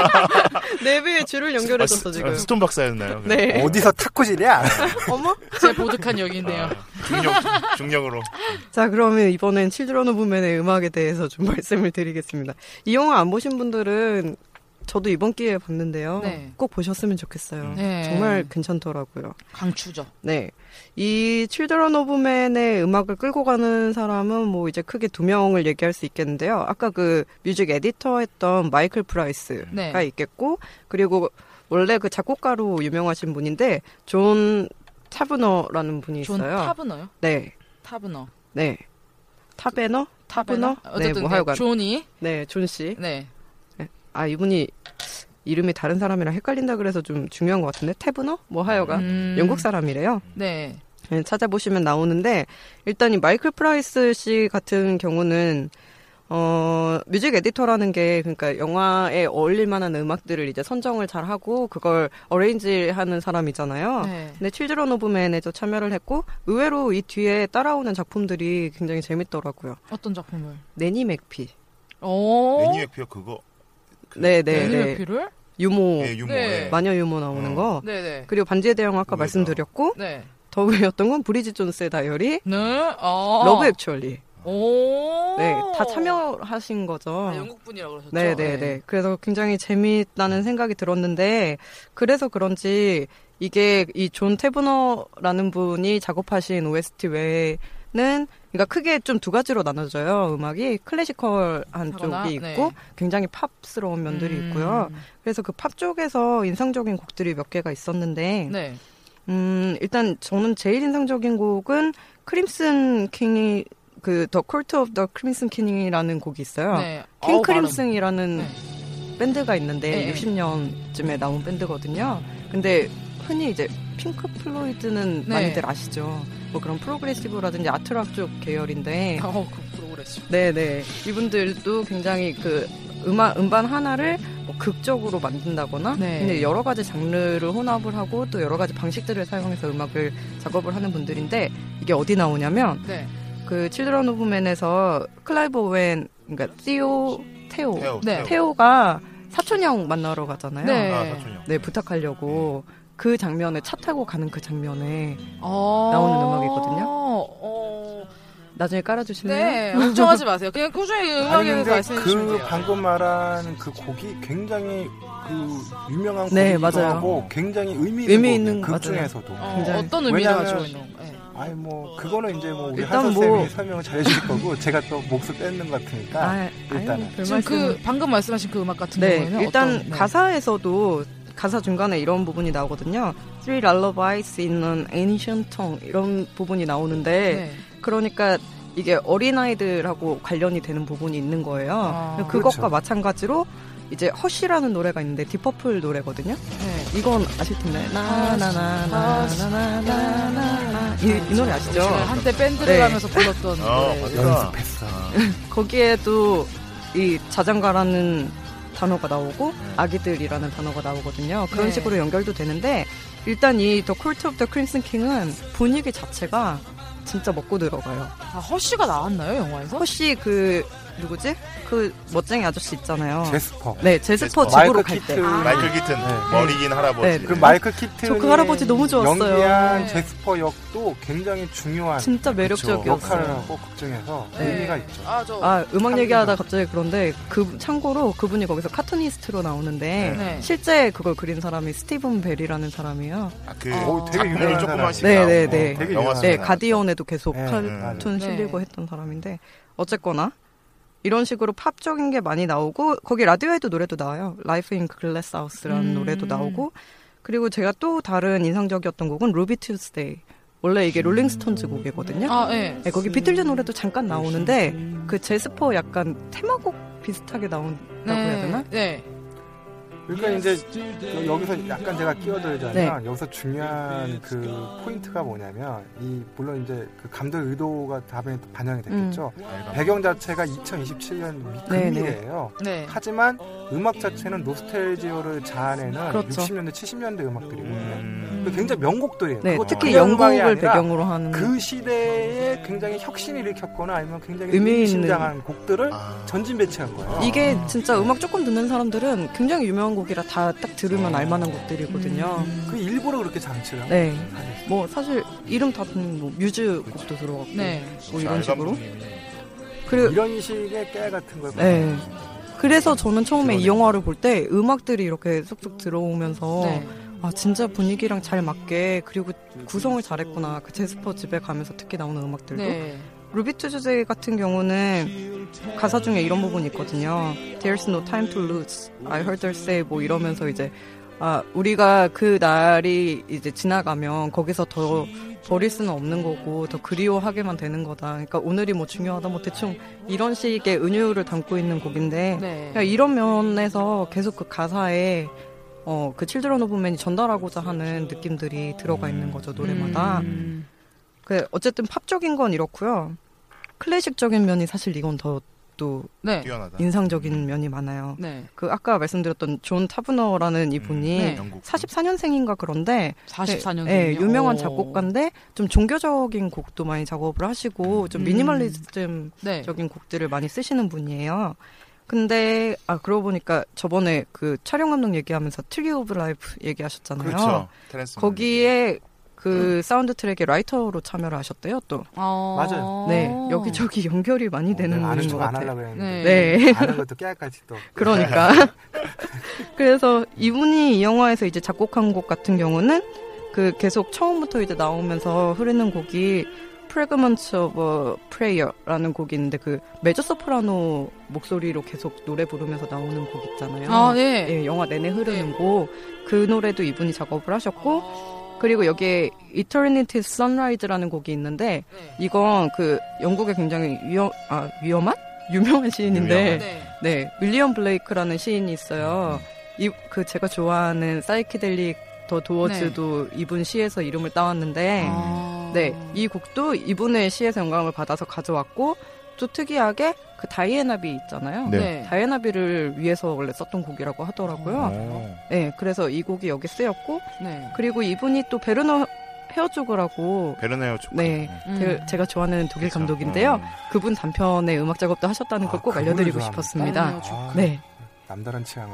네 배의 줄을 연결해줬어, 아, 지금. 스- 스톤 박사였나요? 네. 어디서 타코질이야? 어머? 제 보득한 여기 있네요. 아, 중력, 중력으로. 자, 그러면 이번엔 칠드런 오브맨의 음악에 대해서 좀 말씀을 드리겠습니다. 이 영화 안 보신 분들은 저도 이번 기회에 봤는데요. 네. 꼭 보셨으면 좋겠어요. 네. 정말 괜찮더라고요. 강추죠. 네. 이 칠드런 오브맨의 음악을 끌고 가는 사람은 뭐 이제 크게 두 명을 얘기할 수 있겠는데요. 아까 그 뮤직 에디터 했던 마이클 프라이스가 네. 있겠고, 그리고 원래 그 작곡가로 유명하신 분인데 존 타브너라는 분이 존 있어요. 타브너요? 네. 타브너. 네. 타베너? 타브너? 네, 어쨌든 뭐 네, 하여간. 존이 네, 존 씨. 네. 아, 이분이 이름이 다른 사람이랑 헷갈린다 그래서 좀 중요한 것 같은데. 태브너? 뭐 하여간. 음, 영국 사람이래요. 네. 네, 찾아보시면 나오는데 일단 이 마이클 프라이스 씨 같은 경우는 어 뮤직 에디터라는 게 그러니까 영화에 어울릴 만한 음악들을 이제 선정을 잘 하고 그걸 어레인지하는 사람이잖아요. 네. 근데 칠드런 오브맨에도 참여를 했고 의외로 이 뒤에 따라오는 작품들이 굉장히 재밌더라고요. 어떤 작품을? 내니 맥피. 오. 레니 웨피어 그거. 그- 네, 네, 애니 네. 맥피를? 유모, 네, 유모. 네. 예. 마녀 유모 나오는 어. 거. 네네. 그리고 반지의 대왕 아까 의외다. 말씀드렸고 네. 더 의외였던 건 브리짓 존스의 다이어리, 네. 어. 러브 액츄얼리. 오. 네, 다 참여하신 거죠. 아, 영국 분이라고 그러셨죠? 네, 네, 네. 그래서 굉장히 재미있다는 생각이 들었는데, 그래서 그런지 이게 이 존 태브너라는 분이 작업하신 오에스티 외에는 그러니까 크게 좀 두 가지로 나눠져요. 음악이 클래시컬한 하거나, 쪽이 있고 네. 굉장히 팝스러운 면들이 음. 있고요. 그래서 그 팝 쪽에서 인상적인 곡들이 몇 개가 있었는데 네. 음, 일단 저는 제일 인상적인 곡은 크림슨 킹이 그 더 콜트 오브 더 크림슨 킹이라는 곡이 있어요. 네. 킹 어우, 크림슨이라는 네. 밴드가 있는데 네. 육십 년쯤에 나온 밴드거든요. 근데 흔히 이제 핑크 플로이드는 네. 많이들 아시죠? 뭐 그런 프로그레시브라든지 아트락 쪽 계열인데 어, 그 프로그레시브. 네네 이분들도 굉장히 그 음악 음반 하나를 뭐 극적으로 만든다거나 네. 근데 여러 가지 장르를 혼합을 하고 또 여러 가지 방식들을 사용해서 음악을 작업을 하는 분들인데 이게 어디 나오냐면 네. 그 칠드런 오브 맨에서 클라이브 오웬 그러니까 티오 테오 태호, 네. 태호. 테오가 사촌형 만나러 가잖아요. 네. 아, 사촌형. 네, 부탁하려고 그 장면에 차 타고 가는 그 장면에 어... 나오는 음악이거든요. 어... 나중에 깔아주실래요? 네, 걱정하지 마세요. 그냥 꾸준히 음악에 아니 대해서 근데 말씀해 주시면 그 돼요. 방금 말한 그 곡이 굉장히 그 유명한 네, 곡이기도 맞아요. 하고 굉장히 의미 있는, 의미 곡이에요. 있는 극 맞아요. 중에서도. 어, 굉장히- 어떤 의미를 왜냐면- 가지고 있는 네. 아니 뭐 그거는 이제 뭐 우리 일단 한선 뭐- 쌤이 설명을 잘해주실 거고 제가 또 몫을 뺏는 것 같으니까 아, 일단은. 아유, 별 지금 말씀. 그 방금 말씀하신 그 음악 같은 네, 경우에는 일단 어떤, 네. 가사에서도 가사 중간에 이런 부분이 나오거든요. Three lullabies in an ancient tongue 이런 부분이 나오는데 네. 그러니까 이게 어린아이들하고 관련이 되는 부분이 있는 거예요. 아, 그것과 그렇죠. 마찬가지로 이제 허쉬라는 노래가 있는데 디퍼플 노래거든요. 네. 이건 아실 텐데 나나나나나나나나나 이, 이 노래 아시죠? 제가 한때 밴드를 네. 하면서 불렀던 어, 노래. 맞아. 연습했어. 거기에도 이 자장가라는 단어가 나오고 네. 아기들이라는 단어가 나오거든요. 그런 네. 식으로 연결도 되는데 일단 이 더 콜트 오브 더 크림슨 킹은 분위기 자체가 진짜 먹고 들어가요. 아, 허쉬가 나왔나요, 영화에서? 혹시 그 누구지? 그 멋쟁이 아저씨 있잖아요. 제스퍼. 네, 제스퍼 제스퍼. 집으로 마이클 갈 때. 키튼. 아. 마이클 기튼 네. 머리 긴 할아버지. 네, 그 마이클 키튼이 저그 할아버지 너무 좋았어요. 연기한 네. 제스퍼 역도 굉장히 중요한 진짜 역할을 매력적이었어요. 하고 극중에서 네. 의미가 있죠. 아, 저. 아, 음악 합니다. 얘기하다 갑자기 그런데 그 참고로 그분이 거기서 카툰니스트로 나오는데 네. 실제 그걸 그린 사람이 스티븐 벨이라는 사람이에요. 아, 그 어, 되게 작품을 유명한 조그마씩 네, 나오고 네, 네. 되게 영화 유명한 네, 쓰는 가디언에도 계속 네, 카툰 네. 실리고 했던 사람인데 어쨌거나 이런 식으로 팝적인 게 많이 나오고 거기 라디오에도 노래도 나와요. Life in Glass House라는 음. 노래도 나오고 그리고 제가 또 다른 인상적이었던 곡은 루비 투스데이. 원래 이게 롤링스톤즈 곡이거든요. 아, 네. 네, 거기 비틀즈 노래도 잠깐 나오는데 그 제스퍼 약간 테마곡 비슷하게 나온다고 해야 되나? 네. 그러니까 이제 그 여기서 약간 제가 끼어들자면 여기서 중요한 그 포인트가 뭐냐면 이 물론 이제 그 감독 의도가 다음에 반영이 됐겠죠. 배경 자체가 이천이십칠 년 네, 근미래예요. 네. 하지만 음악 자체는 노스텔지어를 자아내는 그렇죠. 육십 년대, 칠십 년대 음악들이거든요. 음. 그 굉장히 명곡들이에요. 네, 그것도 특히 그냥 음악이 영국을 아니라 배경으로 하는 그 시대에 굉장히 혁신을 일으켰거나 아니면 굉장히 의미 있는- 의미심장한 곡들을 아. 전진 배치한 거예요. 이게 진짜 음악 조금 듣는 사람들은 굉장히 유명한 곡이라 다 딱 들으면 알만한 곡들이거든요. 그 일부러 그렇게 장치를 하고 네. 하셨어요. 뭐 사실 이름 다 듣는 뭐 뮤즈 곡도 들어갔고 네. 뭐 이런 식으로. 그 그리고 이런 식의 깨 같은 걸 네. 그래서 저는 처음에 이 그러네. 영화를 볼 때 음악들이 이렇게 쏙쏙 들어오면서 네. 아 진짜 분위기랑 잘 맞게 그리고 구성을 잘했구나. 그 제스퍼 집에 가면서 특히 나오는 음악들도 네. 루비 투즈데이 같은 경우는 가사 중에 이런 부분이 있거든요. There's no time to lose. I heard her say 뭐 이러면서 이제 아 우리가 그 날이 이제 지나가면 거기서 더 버릴 수는 없는 거고 더 그리워하게만 되는 거다. 그러니까 오늘이 뭐 중요하다 뭐 대충 이런 식의 은유를 담고 있는 곡인데 네. 그러니까 이런 면에서 계속 그 가사에 어 그 칠드런 오브 맨이 전달하고자 하는 느낌들이 들어가 있는 거죠 노래마다. 음. 그 어쨌든 팝적인 건 이렇고요. 클래식적인 면이 사실 이건 더 또 네. 뛰어나다. 인상적인 면이 많아요. 네. 그 아까 말씀드렸던 존 타브너라는 이분이 네. 영국 사십사 년생인가 그런데 사십사 년. 네, 유명한 작곡가인데 좀 종교적인 곡도 많이 작업을 하시고 좀 음. 미니멀리즘적인 네. 곡들을 많이 쓰시는 분이에요. 근데 아 그러고 보니까 저번에 그 촬영 감독 얘기하면서 트리 오브 라이프 얘기하셨잖아요. 그렇죠. 테렌스 거기에 그 사운드 트랙에 라이터로 참여를 하셨대요, 또. 어... 맞아요. 네, 여기저기 연결이 많이 되는 아는 것 척 안 같아요. 하려고 했는데 네. 네. 아는 것도 깨알까지 또 그러니까. 그래서 이분이 이 영화에서 이제 작곡한 곡 같은 경우는 그 계속 처음부터 이제 나오면서 흐르는 곡이 Fragments of a Prayer라는 곡이 있는데 그 메조 소프라노 목소리로 계속 노래 부르면서 나오는 곡 있잖아요. 아, 네. 예, 영화 내내 흐르는 네. 곡. 그 노래도 이분이 작업을 하셨고 아. 그리고 여기에 Eternity Sunrise라는 곡이 있는데 네. 이건 그 영국의 굉장히 위험 아 위험한 유명한 시인인데 네. 네 윌리엄 블레이크라는 시인이 있어요. 이 그 제가 좋아하는 사이키델릭 더 도어즈도 이분 시에서 이름을 따왔는데 아. 네 이 곡도 이분의 시에서 영감을 받아서 가져왔고 또 특이하게 그 다이애나비 있잖아요. 네. 네. 다이애나비를 위해서 원래 썼던 곡이라고 하더라고요. 오. 네 그래서 이 곡이 여기 쓰였고 네. 그리고 이분이 또 베르너 헤어조그라고 베르네어 쪽. 네 음. 제- 제가 좋아하는 독일 그쵸. 감독인데요. 음. 그분 단편의 음악 작업도 하셨다는 걸 아, 꼭 그분을 알려드리고 좋아합니다. 싶었습니다. 아, 네. 남다른 취향을.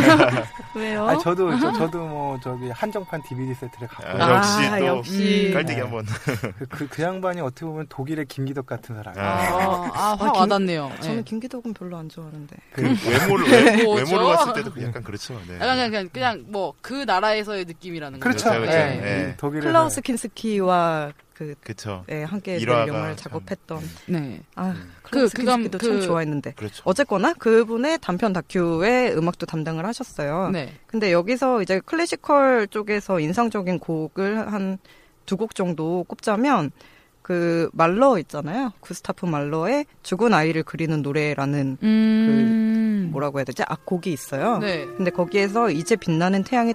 왜요? 아, 저도 저, 저도 뭐 저기 한정판 디비디 세트를 갖고 아, 역시 아, 또 역시. 깔때기 네. 한번. 그, 그, 그 양반이 어떻게 보면 독일의 김기덕 같은 사람이에요. 아, 아, 확 아, 김- 와닿네요. 저는 네. 김기덕은 별로 안 좋아하는데. 그 외모를 외, 뭐죠? 외모를 봤을 때도 그 약간 그렇죠. 네. 약간 그냥, 그냥, 그냥 뭐 그 나라에서의 느낌이라는 그렇죠. 거죠. 그렇죠. 네. 네. 독일에서 클라우스 킨스키와 그 그렇죠. 네, 함께 일화가 영화를 참- 작업했던 네. 아 그- 클라우스 그감- 킨스키도 그- 참 좋아했는데 그렇죠. 어쨌거나 그분의 단편 다큐의 음악도 담당을 하셨어요. 네. 근데 여기서 이제 클래시컬 쪽에서 인상적인 곡을 한 두 곡 정도 꼽자면 그 말러 있잖아요. 구스타프 말러의 죽은 아이를 그리는 노래라는 음. 뭐라고 해야 되지? 악곡이 있어요. 네. 근데 거기에서 이제 빛나는 태양이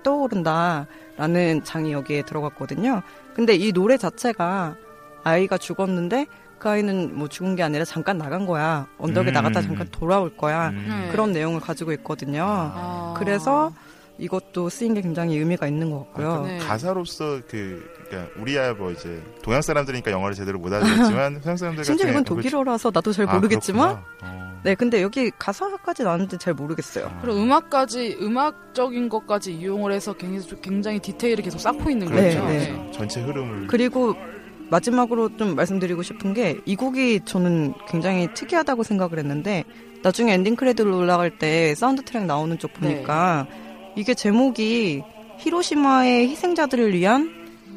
떠오른다라는 장이 여기에 들어갔거든요. 근데 이 노래 자체가 아이가 죽었는데 그 아이는 뭐 죽은 게 아니라 잠깐 나간 거야. 언덕에 음. 나갔다 잠깐 돌아올 거야. 음. 네. 그런 내용을 가지고 있거든요. 아. 그래서 이것도 쓰인 게 굉장히 의미가 있는 것 같고요. 네. 가사로서 그 그러니까 우리야 뭐 이제 동양 사람들이니까 영어를 제대로 못 알아듣지만 서양 사람들 심지어 같은 이건 독일어라서 나도 잘 모르겠지만 아, 그렇구나. 어. 네 근데 여기 가사까지 나왔는데 잘 모르겠어요. 그리고 음악까지 음악적인 것까지 이용을 해서 굉장히, 굉장히 디테일을 계속 쌓고 있는 네, 거죠. 네. 전체 흐름을 그리고 마지막으로 좀 말씀드리고 싶은 게 이 곡이 저는 굉장히 특이하다고 생각을 했는데 나중에 엔딩 크레딧 올라갈 때 사운드 트랙 나오는 쪽 보니까 이게 제목이 히로시마의 희생자들을 위한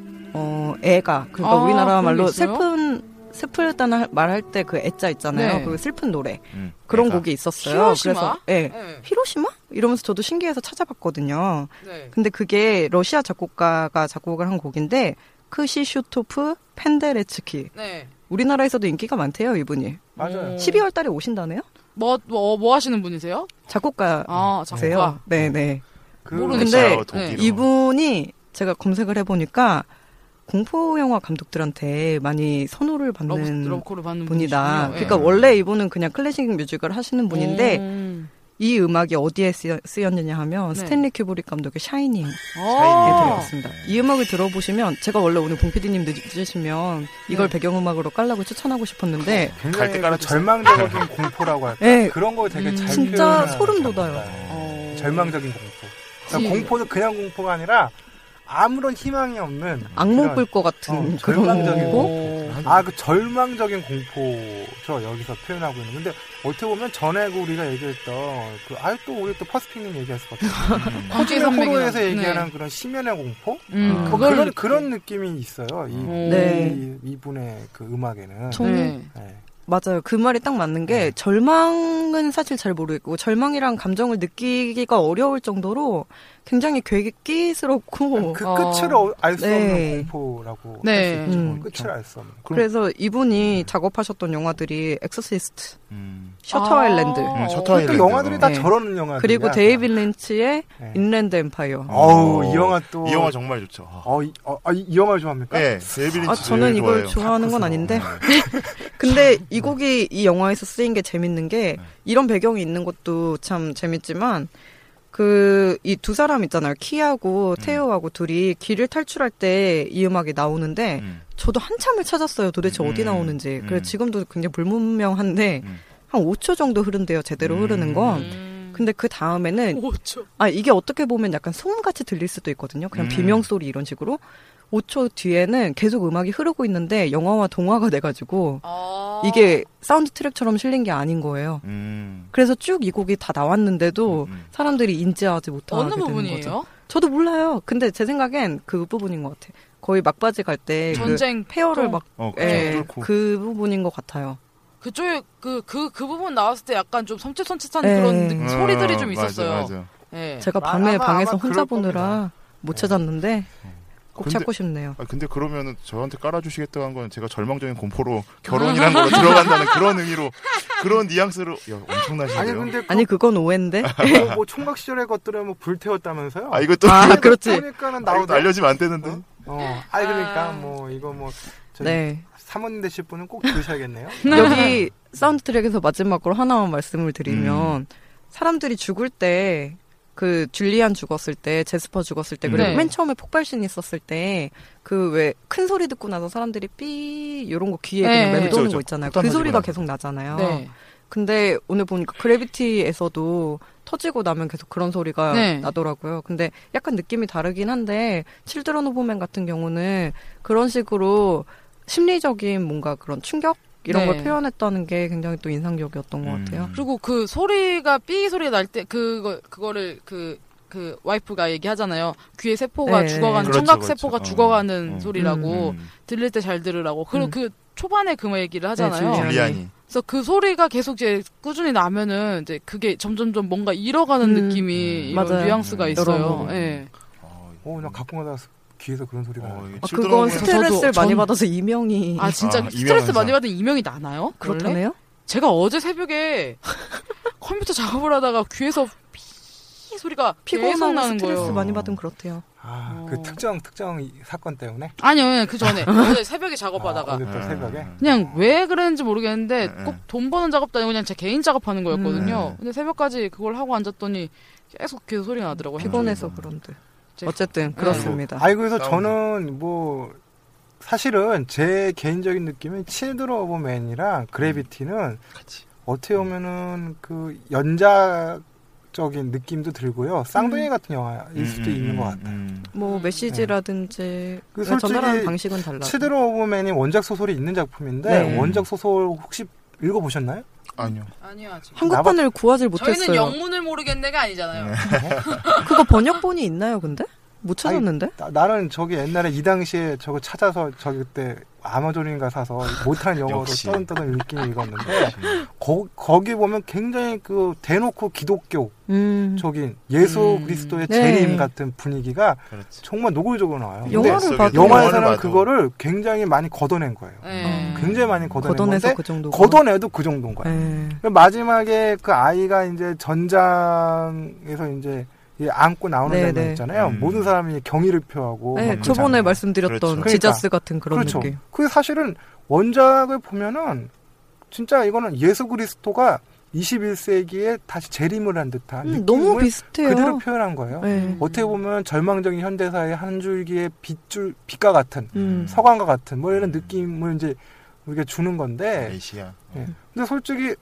어 애가 그러니까 아, 우리나라 그런 말로 게 있어요? 슬픈 슬프다는 말할 때 그 애자 있잖아요. 네. 그 슬픈 노래 음, 그런 내가 곡이 있었어요. 히로시마? 그래서 예 네. 히로시마 이러면서 저도 신기해서 찾아봤거든요. 네. 근데 그게 러시아 작곡가가 작곡을 한 곡인데 크시슈토프 펜데레츠키 네. 우리나라에서도 인기가 많대요 이분이. 맞아요. 십이월 달에 오신다네요. 뭐, 뭐, 뭐 하시는 분이세요? 작곡가세요. 아, 작곡가. 네네. 그 모르는 근데 독일어. 네. 이분이 제가 검색을 해보니까 공포 영화 감독들한테 많이 선호를 러브, 받는 러브콜을 받는 분이다. 분이시군요. 그러니까 네. 원래 이분은 그냥 클래식 뮤직을 하시는 분인데 음. 이 음악이 어디에 쓰여, 쓰였느냐 하면 네. 스탠리 큐브릭 감독의 샤이닝. 아. 네, 들어갔습니다. 이 음악을 들어보시면 제가 원래 오늘 봉피디님 늦으시면 이걸 네. 배경음악으로 깔라고 추천하고 싶었는데 갈 굉장히 때 그 깔아주세요. 절망적인 공포라고 할까? 네. 그런 거 되게 음. 잘 진짜 표현하는 소름 작가다. 돋아요. 어. 절망적인 공포. 그러니까 지- 공포는 그냥 공포가 아니라 아무런 희망이 없는 악몽 그런- 꿀 것 같은 어, 그런 절망적인 공포? 오. 아, 그 절망적인 공포죠, 여기서 표현하고 있는. 근데 어떻게 보면 전에 그 우리가 얘기했던, 그, 아유, 또 우리 또 퍼스픽님 얘기할 수 같아요. 거기에 호주의 선배가- 호로에서 얘기하는 네. 그런 심연의 공포? 음, 그, 그걸 그런, 그런 느낌이 있어요, 이, 오. 네. 이, 이분의 그 음악에는. 저는 네. 네. 맞아요. 그 말이 딱 맞는 게 네. 절망은 사실 잘 모르겠고 절망이란 감정을 느끼기가 어려울 정도로 굉장히 괴기스럽고 그 어. 끝을 알 수 네. 없는 공포라고 네. 할 수 있죠. 음. 끝을 알 수 없는. 그래서 이분이 작업하셨던 영화들이 엑소시스트, 음. 셔터 아. 아일랜드 음, 셔터 또 아일랜드. 영화들이 다 네. 저런 영화들. 그리고 데이빗 린치의 네. 인랜드 엠파이어. 어우, 이 영화 또. 이 영화 정말 좋죠. 어, 이, 어, 아, 이, 이 영화를 좋아합니까? 네, 데이비드 린치 아, 저는 이걸 좋아해요. 좋아하는 건 아닌데. 네. 근데 이 곡이 이 영화에서 쓰인 게 재밌는 게 네. 이런 배경이 있는 것도 참 재밌지만 그 이 두 사람 있잖아요. 키하고 테오하고 둘이 길을 탈출할 때 이 음악이 나오는데 음. 저도 한참을 찾았어요. 도대체 어디 음. 나오는지. 음. 그래서 지금도 굉장히 불분명한데 음. 한 오 초 정도 흐른대요. 제대로 음. 흐르는 건. 음. 근데 그 다음에는 오 초. 아 이게 어떻게 보면 약간 소음같이 들릴 수도 있거든요. 그냥 음. 비명 소리 이런 식으로. 오 초 뒤에는 계속 음악이 흐르고 있는데 영화와 동화가 돼가지고 아. 이게 사운드 트랙처럼 실린 게 아닌 거예요. 음. 그래서 쭉 이 곡이 다 나왔는데도 음. 사람들이 인지하지 못하게 어느 되는 부분이에요? 거죠. 저도 몰라요. 근데 제 생각엔 그 부분인 것 같아. 거의 막바지 갈 때 전쟁 그 페어를 막 어, 그쵸. 예, 뚫고. 그 부분인 것 같아요. 그쪽에 그 그 그 부분 나왔을 때 약간 좀 섬찟섬찟한 네. 그런 느- 어, 소리들이 좀 맞아, 있었어요. 맞아. 예. 제가 아, 밤에 아마- 방에서 아마 혼자 그럴 보느라 겁니다. 못 찾았는데 꼭 근데- 찾고 싶네요. 아, 근데 그러면은 저한테 깔아주시겠다는 건 제가 절망적인 공포로 결혼이란 걸로 들어간다는 그런 의미로 그런 뉘앙스로 야, 엄청나시네요. 아니 근데 그, 아니 그건 오해인데. 뭐, 뭐 총각 시절의 것들을 뭐 불태웠다면서요? 아, 이것도 아 그렇지. 그러니까는 아, 이것도 나오다. 알려지면 안 되는데. 어? 어, 아니 그러니까 아. 뭐 이거 뭐 저희 네. 사모님 되실 분은 꼭 들으셔야겠네요. 여기 사운드 트랙에서 마지막으로 하나만 말씀을 드리면 음. 사람들이 죽을 때 그 줄리안 죽었을 때 제스퍼 죽었을 때 그리고 네. 맨 처음에 폭발신 있었을 때 그 왜 큰 소리 듣고 나서 사람들이 삐 이런 거 귀에 네. 그냥 맴도는 그쵸, 거 그쵸. 있잖아요. 폭탄 그 터지고 소리가 나서. 계속 나잖아요. 네. 근데 오늘 보니까 그래비티에서도 터지고 나면 계속 그런 소리가 네. 나더라고요. 근데 약간 느낌이 다르긴 한데 칠드런 오브 맨 같은 경우는 그런 식으로 심리적인 뭔가 그런 충격 이런 네. 걸 표현했다는 게 굉장히 또 인상적이었던 것 음. 같아요. 그리고 그 소리가 삐 소리 날 때 그거 그거를 그 그 와이프가 얘기하잖아요. 귀에 세포가 네. 죽어가는 그렇죠, 청각 그렇죠. 세포가 어. 죽어가는 어. 소리라고 음. 들릴 때 잘 들으라고. 그리고 음. 그 초반에 그 얘기를 하잖아요. 줄리안이. 줄리안이. 그래서 그 소리가 계속 이제 꾸준히 나면은 이제 그게 점점점 뭔가 잃어가는 음. 느낌이 음. 이런 맞아요. 뉘앙스가 음. 있어요. 여러모로. 예. 어, 어, 나 가끔 가다 귀에서 그런 소리가 어, 나요. 이게 아, 칠드런 그건 오브 맨- 스트레스를 저도- 많이 전- 받아서 이명이 아 진짜 아, 스트레스 이명환 많이 사. 받은 이명이 나나요? 원래? 그렇다네요? 제가 어제 새벽에 컴퓨터 작업을 하다가 귀에서 삐 소리가 계속 피곤하고 나는 스트레스 거예요. 많이 받으면 그렇대요. 아, 어. 그 특정 특정 이 사건 때문에. 아니요, 그 전에 어제 새벽에 작업하다가 아, 어제 또 음. 새벽에. 그냥 왜 그랬는지 모르겠는데 음. 꼭 돈 버는 작업도 아니고 그냥 제 개인 작업하는 거였거든요. 음. 근데 새벽까지 그걸 하고 앉았더니 계속 귀에서 소리가 나더라고요. 피곤해서 음. 그런 듯. 이제- 어쨌든 그렇습니다. 아니 그래서 사운드. 저는 뭐 사실은 제 개인적인 느낌은 칠드런 오브 맨이랑 그래비티는 같이. 어떻게 보면은 그 연작적인 느낌도 들고요. 쌍둥이 같은 영화일 수도 음, 있는 음, 것 같아요. 음. 뭐 메시지라든지 그 그러니까 솔직히 전달하는 방식은 달라. 칠드런 오브 맨이 원작 소설이 있는 작품인데 네. 원작 소설 혹시 읽어보셨나요? 아니요. 아니요, 아직. 한국판을 구하지 저희는 못했어요. 영문을 모르겠네가 아니잖아요. 그거 번역본이 있나요, 근데? 못 찾았는데? 나, 나는 저기 옛날에 이 당시에 저거 찾아서 저기 그때 아마존인가 사서 못하는 영어로 역시. 떠듬떠듬 읽긴 읽었는데 거, 거기 보면 굉장히 그 대놓고 기독교 음. 적인 예수 음. 그리스도의 네. 재림 같은 분위기가 그렇지. 정말 노골적으로 나와요. 근데 영화를 속에 봐도- 영화에서는 영화를 봐도 그거를 굉장히 많이 걷어낸 거예요. 네. 굉장히 많이 걷어낸 걷어내서 건데 그 정도. 걷어내도 그 정도인 거예요. 네. 마지막에 그 아이가 이제 전장에서 이제 이 안고 나오는 네, 장면 네. 있잖아요. 음. 모든 사람이 경의를 표하고 네, 막그 저번에 장면. 말씀드렸던 그렇죠. 지자스 같은 그런 그렇죠. 느낌. 그 사실은 원작을 보면은 진짜 이거는 예수 그리스도가 이십일 세기에 다시 재림을 한 듯한 음, 느낌을 너무 비슷해요. 그대로 표현한 거예요. 네. 어떻게 보면 절망적인 현대사의 한 줄기의 빛줄 빛과 같은 음. 서광과 같은 뭐 이런 느낌을 이제 우리가 주는 건데 메시아. 예. 근데 솔직히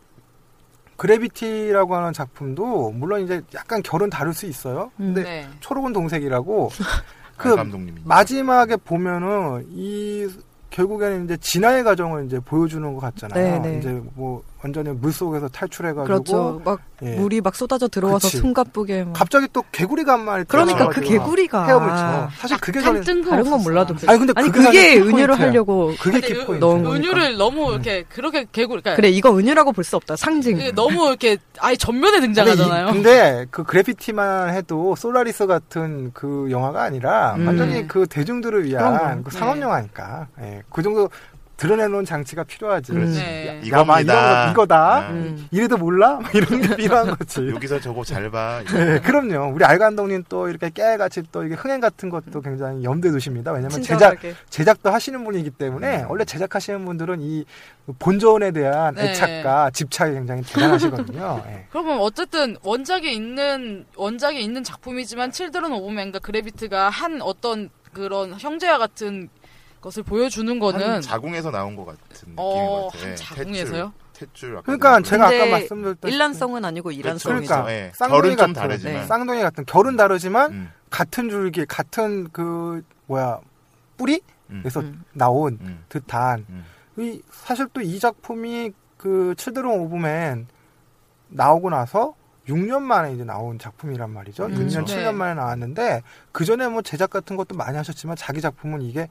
그래비티라고 하는 작품도 물론 이제 약간 결은 다를 수 있어요. 음. 근데 네. 초록은 동색이라고 그 그 감독님이. 마지막에 보면은 이 결국에는 이제 진화의 과정을 이제 보여주는 것 같잖아요. 네, 네. 이제 뭐 완전히 물 속에서 탈출해가지고 그렇죠. 막 예. 물이 막 쏟아져 들어와서 그치. 숨가쁘게 막. 갑자기 또 개구리가 한 마리 그러니까 그 태어나가지고 개구리가 헤엄을 쳐. 사실 그게 약간 저는 뜬금없었어요. 다른 건 몰라도 아니 근데 아니 그게 그게 사실 은유를 키포인트야. 하려고 그게 근데 키포인트. 넣은 거니까. 은유를 너무 이렇게 그렇게 개구리 그러니까 그래 이거 은유라고 볼 수 없다 상징. 이게 너무 이렇게 아예 전면에 근데, 등장하잖아요. 이, 근데 그 그래피티만 해도 솔라리스 같은 그 영화가 아니라 음. 완전히 그 대중들을 그런 위한 거. 그 상업 네. 영화니까 예, 그 정도 드러내놓은 장치가 필요하지. 음. 네. 야, 막 이겁니다. 이거, 이거다. 아, 음. 이래도 몰라? 막 이런 게 필요한 거지. 여기서 저거 잘 봐. 네, 그럼요. 우리 알 감독님 또 이렇게 깨알같이 또 이게 흥행 같은 것도 굉장히 염두에 두십니다. 왜냐면 제작, 친절하게. 제작도 하시는 분이기 때문에 원래 제작하시는 분들은 이 본전에 대한 네. 애착과 집착이 굉장히 대단하시거든요. 예. 그러면 어쨌든 원작에 있는 원작에 있는 작품이지만 칠드런 오브 맨과 그래비티가 한 어떤 그런 형제와 같은 것을 보여주는 거는 한 자궁에서 나온 것 같은 느낌인 어, 것 같아요. 한 예, 자궁에서요? 탯줄. 탯줄 아까 그러니까 말한 제가 아까 근데 말씀드렸던 일란성은 아니고 이란성이죠. 그러니까 예, 쌍둥이 결은 좀 같은 다르지만. 네. 쌍둥이 같은 결은 다르지만 음, 같은 줄기 같은 그 뭐야 뿌리에서 음, 음. 나온 음, 듯한 음. 이 사실 또 이 작품이 그 칠드런 오브 맨 나오고 나서 육 년 만에 이제 나온 작품이란 말이죠. 음, 육 년, 그렇죠. 칠 년 네. 만에 나왔는데 그 전에 뭐 제작 같은 것도 많이 하셨지만 자기 작품은 이게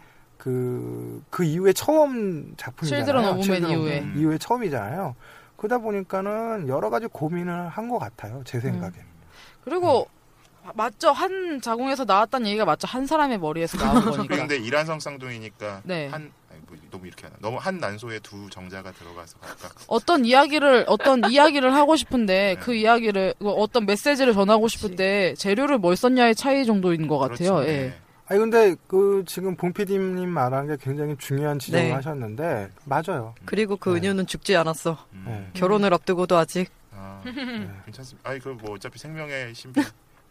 그, 그 이후에 처음 작품이잖아요. 칠드런 오브 맨 칠드런 이후에. 오브 맨 이후에 처음이잖아요. 그러다 보니까는 여러 가지 고민을 한 것 같아요. 제 생각엔. 음. 그리고 맞죠. 한 자궁에서 나왔다는 얘기가 맞죠. 한 사람의 머리에서 나온 거니까. 그런데 일란성 쌍둥이니까 네. 한 아니, 뭐, 너무 이렇게 하나. 너무 한 난소에 두 정자가 들어가서 각각 어떤 이야기를 어떤 이야기를 하고 싶은데 그 이야기를 어떤 메시지를 전하고 싶을 때 재료를 뭘 썼냐의 차이 정도인 것 같아요. 그렇죠. 예. 네. 아니 근데 그 지금 봉피디님 말한 게 굉장히 중요한 지적을 네. 하셨는데 맞아요. 그리고 그 네. 은유는 죽지 않았어. 음. 네. 결혼을 앞두고도 아직. 아, 네. 괜찮습니다. 아니 그 뭐 어차피 생명의 신비. 네.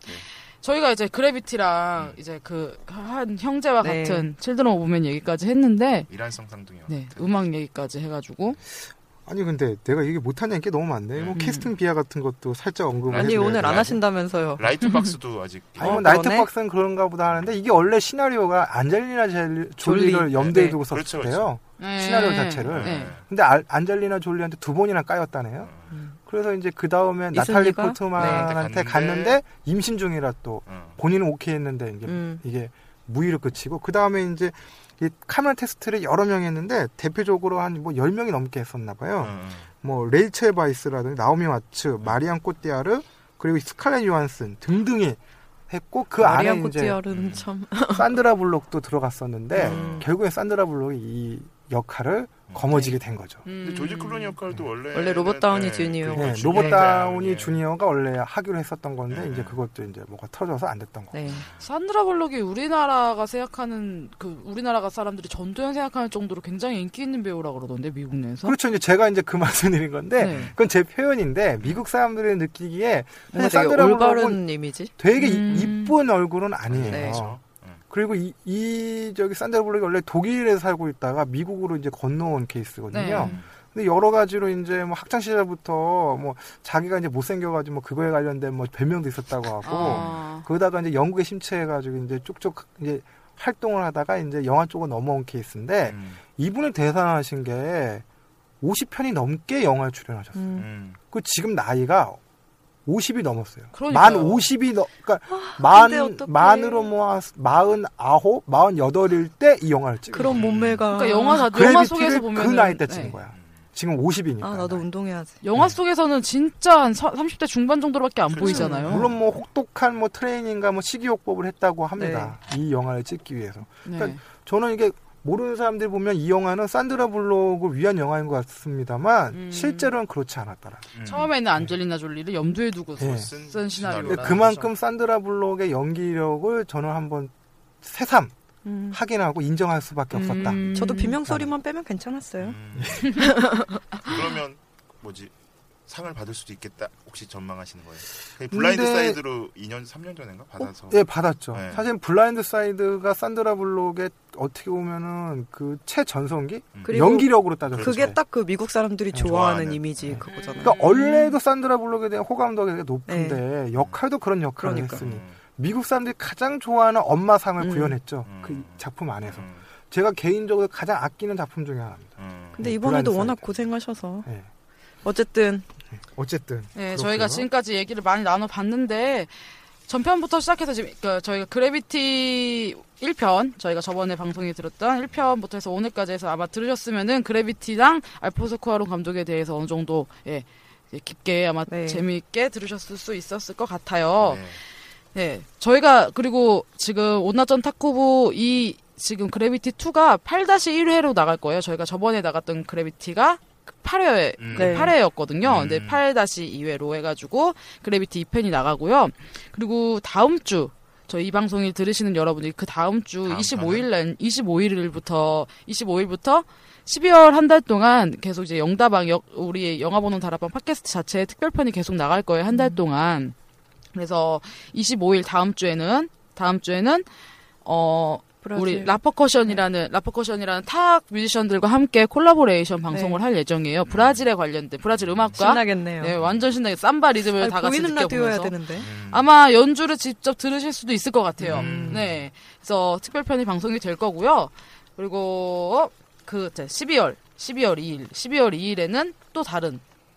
저희가 이제 그래비티랑 이제 그 한 형제와 네. 같은 칠드런 오브 맨 얘기까지 했는데 일란성 쌍둥이요. 네, 음악 얘기까지 해가지고 아니 근데 내가 얘기 못하는 게 너무 많네. 뭐 음. 캐스팅 비하 같은 것도 살짝 언급을 아니 해줘야 오늘 안 돼요. 하신다면서요. 라이트 박스도 아직 아니 뭐 어, 나이트박스는 그런가 보다 하는데 이게 원래 시나리오가 안젤리나 젤리, 졸리를 졸리. 염두에 네. 두고 그렇죠, 썼대요. 네. 시나리오 자체를. 네. 근데 알- 안젤리나 졸리한테 두 번이나 까였다네요. 음. 그래서 이제 그 다음에 나탈리 이순이가? 포트만한테 네. 갔는데 임신 중이라 또 어. 본인은 오케이 했는데 이게, 음. 이게 무의로 끝이고 그 다음에 이제 이 카메라 테스트를 여러 명 했는데 대표적으로 한 뭐 열 명이 넘게 했었나 봐요. 어, 어. 뭐 레이첼 바이스라든지 나오미 와츠, 마리안 꼬띠아르 그리고 스칼렛 요한슨 등등이 했고 그 안에 마리안 이제 코티아르는 참. 산드라 블록도 들어갔었는데 음. 결국에 산드라 블록이 이 역할을 거머쥐게 된 거죠. 근데 조지 클루니 역할도 원래 원래 로버트 다우니 주니어. 네, 그 로버트 주니어 다우니 예. 주니어가 원래 하기로 했었던 건데 네. 이제 그것도 이제 뭐가 터져서 안 됐던 거. 네. 산드라 블록이 우리나라가 생각하는 그 우리나라가 사람들이 전도연 생각하는 정도로 굉장히 인기 있는 배우라 그러던데 미국 내에서. 그렇죠. 이제 제가 이제 그 말씀드린 건데 네. 그건 제 표현인데 미국 사람들이 느끼기에 뭔가 사실 되게 산드라 블록은 올바른 이미지. 되게 음. 이- 이쁜 얼굴은 아니에요. 네. 그리고 이, 이 저기 산드라 블록이 원래 독일에 살고 있다가 미국으로 이제 건너온 케이스거든요. 네. 근데 여러 가지로 이제 뭐 학창 시절부터 뭐 자기가 이제 못생겨가지고 뭐 그거에 관련된 뭐 별명도 있었다고 하고 아. 거기다가 이제 영국에 심취해가지고 이제 쭉쭉 이제 활동을 하다가 이제 영화 쪽으로 넘어온 케이스인데 음. 이분이 대단하신 게 오십 편이 넘게 영화에 출연하셨어요. 음. 음. 그 지금 나이가 오십이 넘었어요. 그러니까요. 만 오십이 넘, 그러니까 근데 만, 어떡해. 만으로 뭐 마흔 아홉, 마흔 여덟일 때 이 영화를 찍은 그런 몸매가. 그러니까 영화 다 영화 속에서 그래비티를 보면 그 나이 때 찍은 거야. 지금 오십이니까. 아 나도 운동해야지. 영화 속에서는 진짜 한 서- 삼십 대 중반 정도로밖에 안 그렇죠. 보이잖아요. 물론 뭐 혹독한 뭐 트레이닝과 뭐 식이요법을 했다고 합니다. 이 영화를 찍기 위해서. 네. 그러니까 저는 이게 모르는 사람들이 보면 이 영화는 산드라 블록을 위한 영화인 것 같습니다만 음. 실제로는 그렇지 않았더라. 음. 처음에는 안젤리나 졸리를 염두에 두고 네. 쓴 쓴 시나리오라는 근데 그만큼 산드라 블록의 연기력을 저는 한번 새삼 음. 확인하고 인정할 수밖에 없었다. 음. 저도 비명 소리만 빼면 괜찮았어요. 음. 그러면 뭐지 상을 받을 수도 있겠다. 혹시 전망하시는 거예요? 그 블라인드 근데- 사이드로 이 년 삼 년 전인가 받아서. 예, 받았죠. 네. 사실 블라인드 사이드가 산드라 블록의 어떻게 보면은 그 최전성기 음. 그리고 연기력으로 따졌을 그게 때. 딱 그 미국 사람들이 네. 좋아하는 좋아하는. 이미지 네. 그거잖아요. 그러니까 원래도 산드라 블록에 대한 호감도가 되게 높은데 역할도 그런 역할을 그러니까. 했으니 음. 미국 사람들이 가장 좋아하는 엄마상을 음. 구현했죠. 음. 그 작품 안에서. 음. 제가 개인적으로 가장 아끼는 작품 중에 하나입니다. 음. 근데 음, 이번에도 블라인드 워낙 사이드. 고생하셔서 네. 어쨌든 어쨌든 네, 그렇고요. 저희가 지금까지 얘기를 많이 나눠봤는데 전편부터 시작해서 지금 그 저희가 그래비티 일 편 저희가 저번에 방송에 들었던 일 편부터 해서 오늘까지 해서 아마 들으셨으면은 그래비티랑 알포소 쿠아론 감독에 대해서 어느 정도 예, 깊게 아마 네. 재미있게 들으셨을 수 있었을 것 같아요. 네. 네, 저희가 그리고 지금 온나전 타쿠부 이 지금 그래비티 이가 팔 일 회로 나갈 거예요. 저희가 저번에 나갔던 그래비티가 팔 회, 음. 그 네. 팔 회였거든요. 음. 근데 팔 이 회로 해가지고 그래비티 이 편이 나가고요. 그리고 다음 주 저희 이 방송을 들으시는 여러분들이 그 다음 주 다음 이십오 일 날 이십오 일부터 이십오 일부터 십이월 한 달 동안 계속 이제 영다방 여, 우리 영화 보는 다락방 팟캐스트 자체에 특별편이 계속 나갈 거예요. 한 달 동안. 그래서 이십오 일 다음 주에는 다음 주에는 어 브라질. 우리 라퍼커션이라는 라퍼커션이라는 타 뮤지션들과 함께 콜라보레이션 방송을 네. 할 예정이에요. 브라질에 관련된 브라질 음악과 신나겠네요. 네, 완전 신나게 삼바 리듬을 아니, 다 같이 보이는 라디오여야 느껴보면서 되는데. 음. 아마 연주를 직접 들으실 수도 있을 것 같아요. 음. 네, 그래서 특별편이 방송이 될 거고요. 그리고 그 십이월 십이월 이 일 십이월 이 일에는 또 다른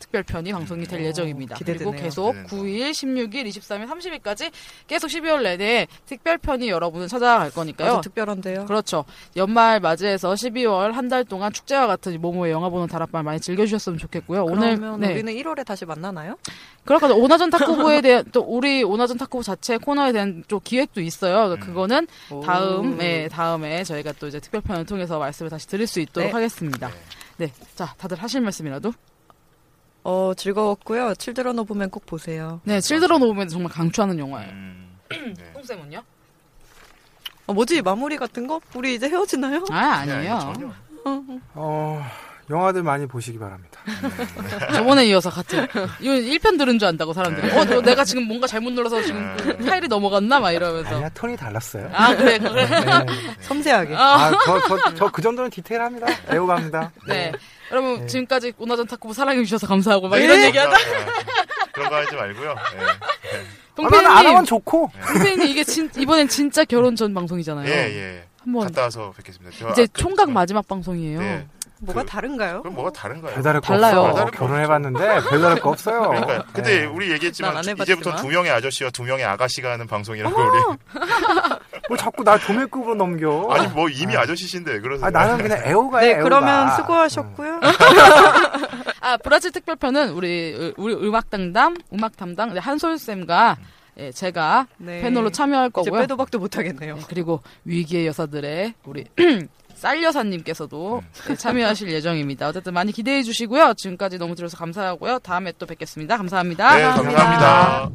특별편이 방송이 될 오, 예정입니다. 기대되네요. 그리고 계속 네. 구 일, 십육 일, 이십삼 일, 삼십 일까지 계속 십이월 내내 특별편이 여러분을 찾아갈 거니까요. 아주 특별한데요. 그렇죠. 연말 맞이해서 십이월 한 달 동안 축제와 같은 모모의 영화 보는 다락방 많이 즐겨주셨으면 좋겠고요. 오늘 그러면 네. 우리는 일월에 다시 만나나요? 그렇거든. 오나전 탁구부에 대한 또 우리 오나전 탁구부 자체 코너에 대한 좀 기획도 있어요. 그거는 다음 예, 다음에 저희가 또 이제 특별편을 통해서 말씀을 다시 드릴 수 있도록 네. 하겠습니다. 네. 자, 다들 하실 말씀이라도? 어, 즐거웠고요. 칠드런 오브맨 꼭 보세요. 네, 칠드런 오브맨 정말 강추하는 영화예요. 음, 네. 똥쌤은요? 어, 뭐지? 마무리 같은 거? 우리 이제 헤어지나요? 아, 아니에요. 전혀. 어, 영화들 많이 보시기 바랍니다. 저번에 이어서 같은. 이거 일 편 들은 줄 안다고 사람들이. 어, 너 내가 지금 뭔가 잘못 눌러서 지금 그 파일이 넘어갔나? 막 이러면서. 아니야, 톤이 달랐어요. 아, 그래, 그래. 네. 섬세하게. 아, 아, 저, 저, 저 그 정도는 디테일합니다. 애호갑니다. 네. 여러분, 네. 지금까지 오나전 탁구부 사랑해주셔서 감사하고 막 네? 이런 얘기하다. 네. 그런 거 하지 말고요. 네. 아, 나는 안 하면 동표님, 좋고. 동표님 이게 진, 이번엔 진짜 결혼 전 방송이잖아요. 예, 예. 한번 갔다 와서 뵙겠습니다. 저 이제 아까 총각 저- 마지막 방송이에요. 네. 뭐가 그- 다른가요? 그럼 뭐가 다른가요? 별다를 거 달라요. 없어. 별다를 거 결혼해봤는데 별다를 거 없어요. 그러니까 근데 네. 우리 난 얘기했지만 안 해봤지만. 이제부터 두 명의 아저씨와 두 명의 아가씨가 하는 방송이라고 우리. 뭐 자꾸 나 도매급으로 넘겨. 아니 뭐 이미 아저씨신데 그러세요. 아, 나는 그냥 애호가예요. 네, 애호가. 그러면 수고하셨고요. 아, 브라질 특별편은 우리 우리 음악 담당, 음악 담당 한솔 쌤과 예, 제가 네. 패널로 참여할 이제 거고요. 빼도 박도 못하겠네요. 그리고 위기의 여사들의 우리 쌀 여사님께서도 네, 참여하실 예정입니다. 어쨌든 많이 기대해 주시고요. 지금까지 너무 들어서 감사하고요. 다음에 또 뵙겠습니다. 감사합니다. 네, 감사합니다.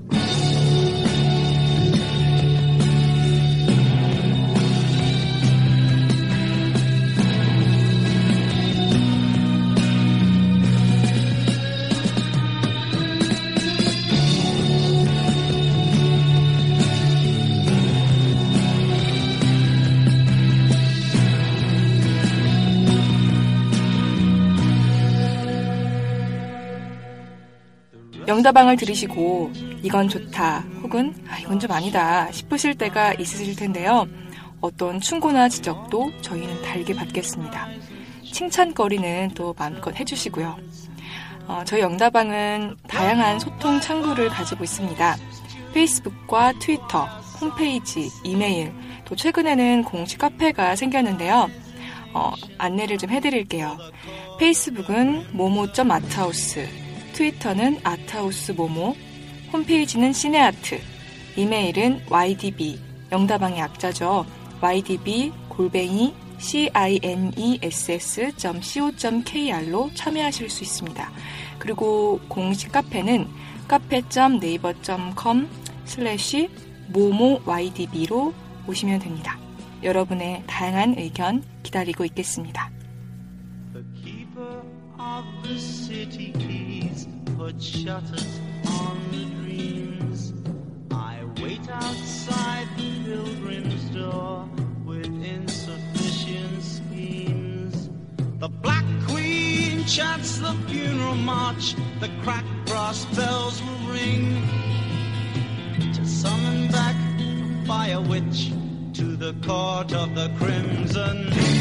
영다방을 들으시고 이건 좋다 혹은 아, 이건 좀 아니다 싶으실 때가 있으실 텐데요. 어떤 충고나 지적도 저희는 달게 받겠습니다. 칭찬거리는 또 마음껏 해주시고요. 어, 저희 영다방은 다양한 소통 창구를 가지고 있습니다. 페이스북과 트위터, 홈페이지, 이메일, 또 최근에는 공식 카페가 생겼는데요. 어, 안내를 좀 해드릴게요. 페이스북은 모모.아트하우스, 트위터는 아트하우스 모모, 홈페이지는 시네아트, 이메일은 와이디비, 영다방의 약자죠. 와이디비 골뱅이 씨아이엔이에스에스 점 씨오 점 케이알로 참여하실 수 있습니다. 그리고 공식 카페는 카페 점 네이버 점 컴 슬래시 모모 와이디비로 오시면 됩니다. 여러분의 다양한 의견 기다리고 있겠습니다. The keeper of the city keys put shutters on the dreams. I wait outside the pilgrim's door with insufficient schemes. The Black Queen chants the funeral march. The cracked brass bells will ring to summon back the fire witch to the court of the crimson.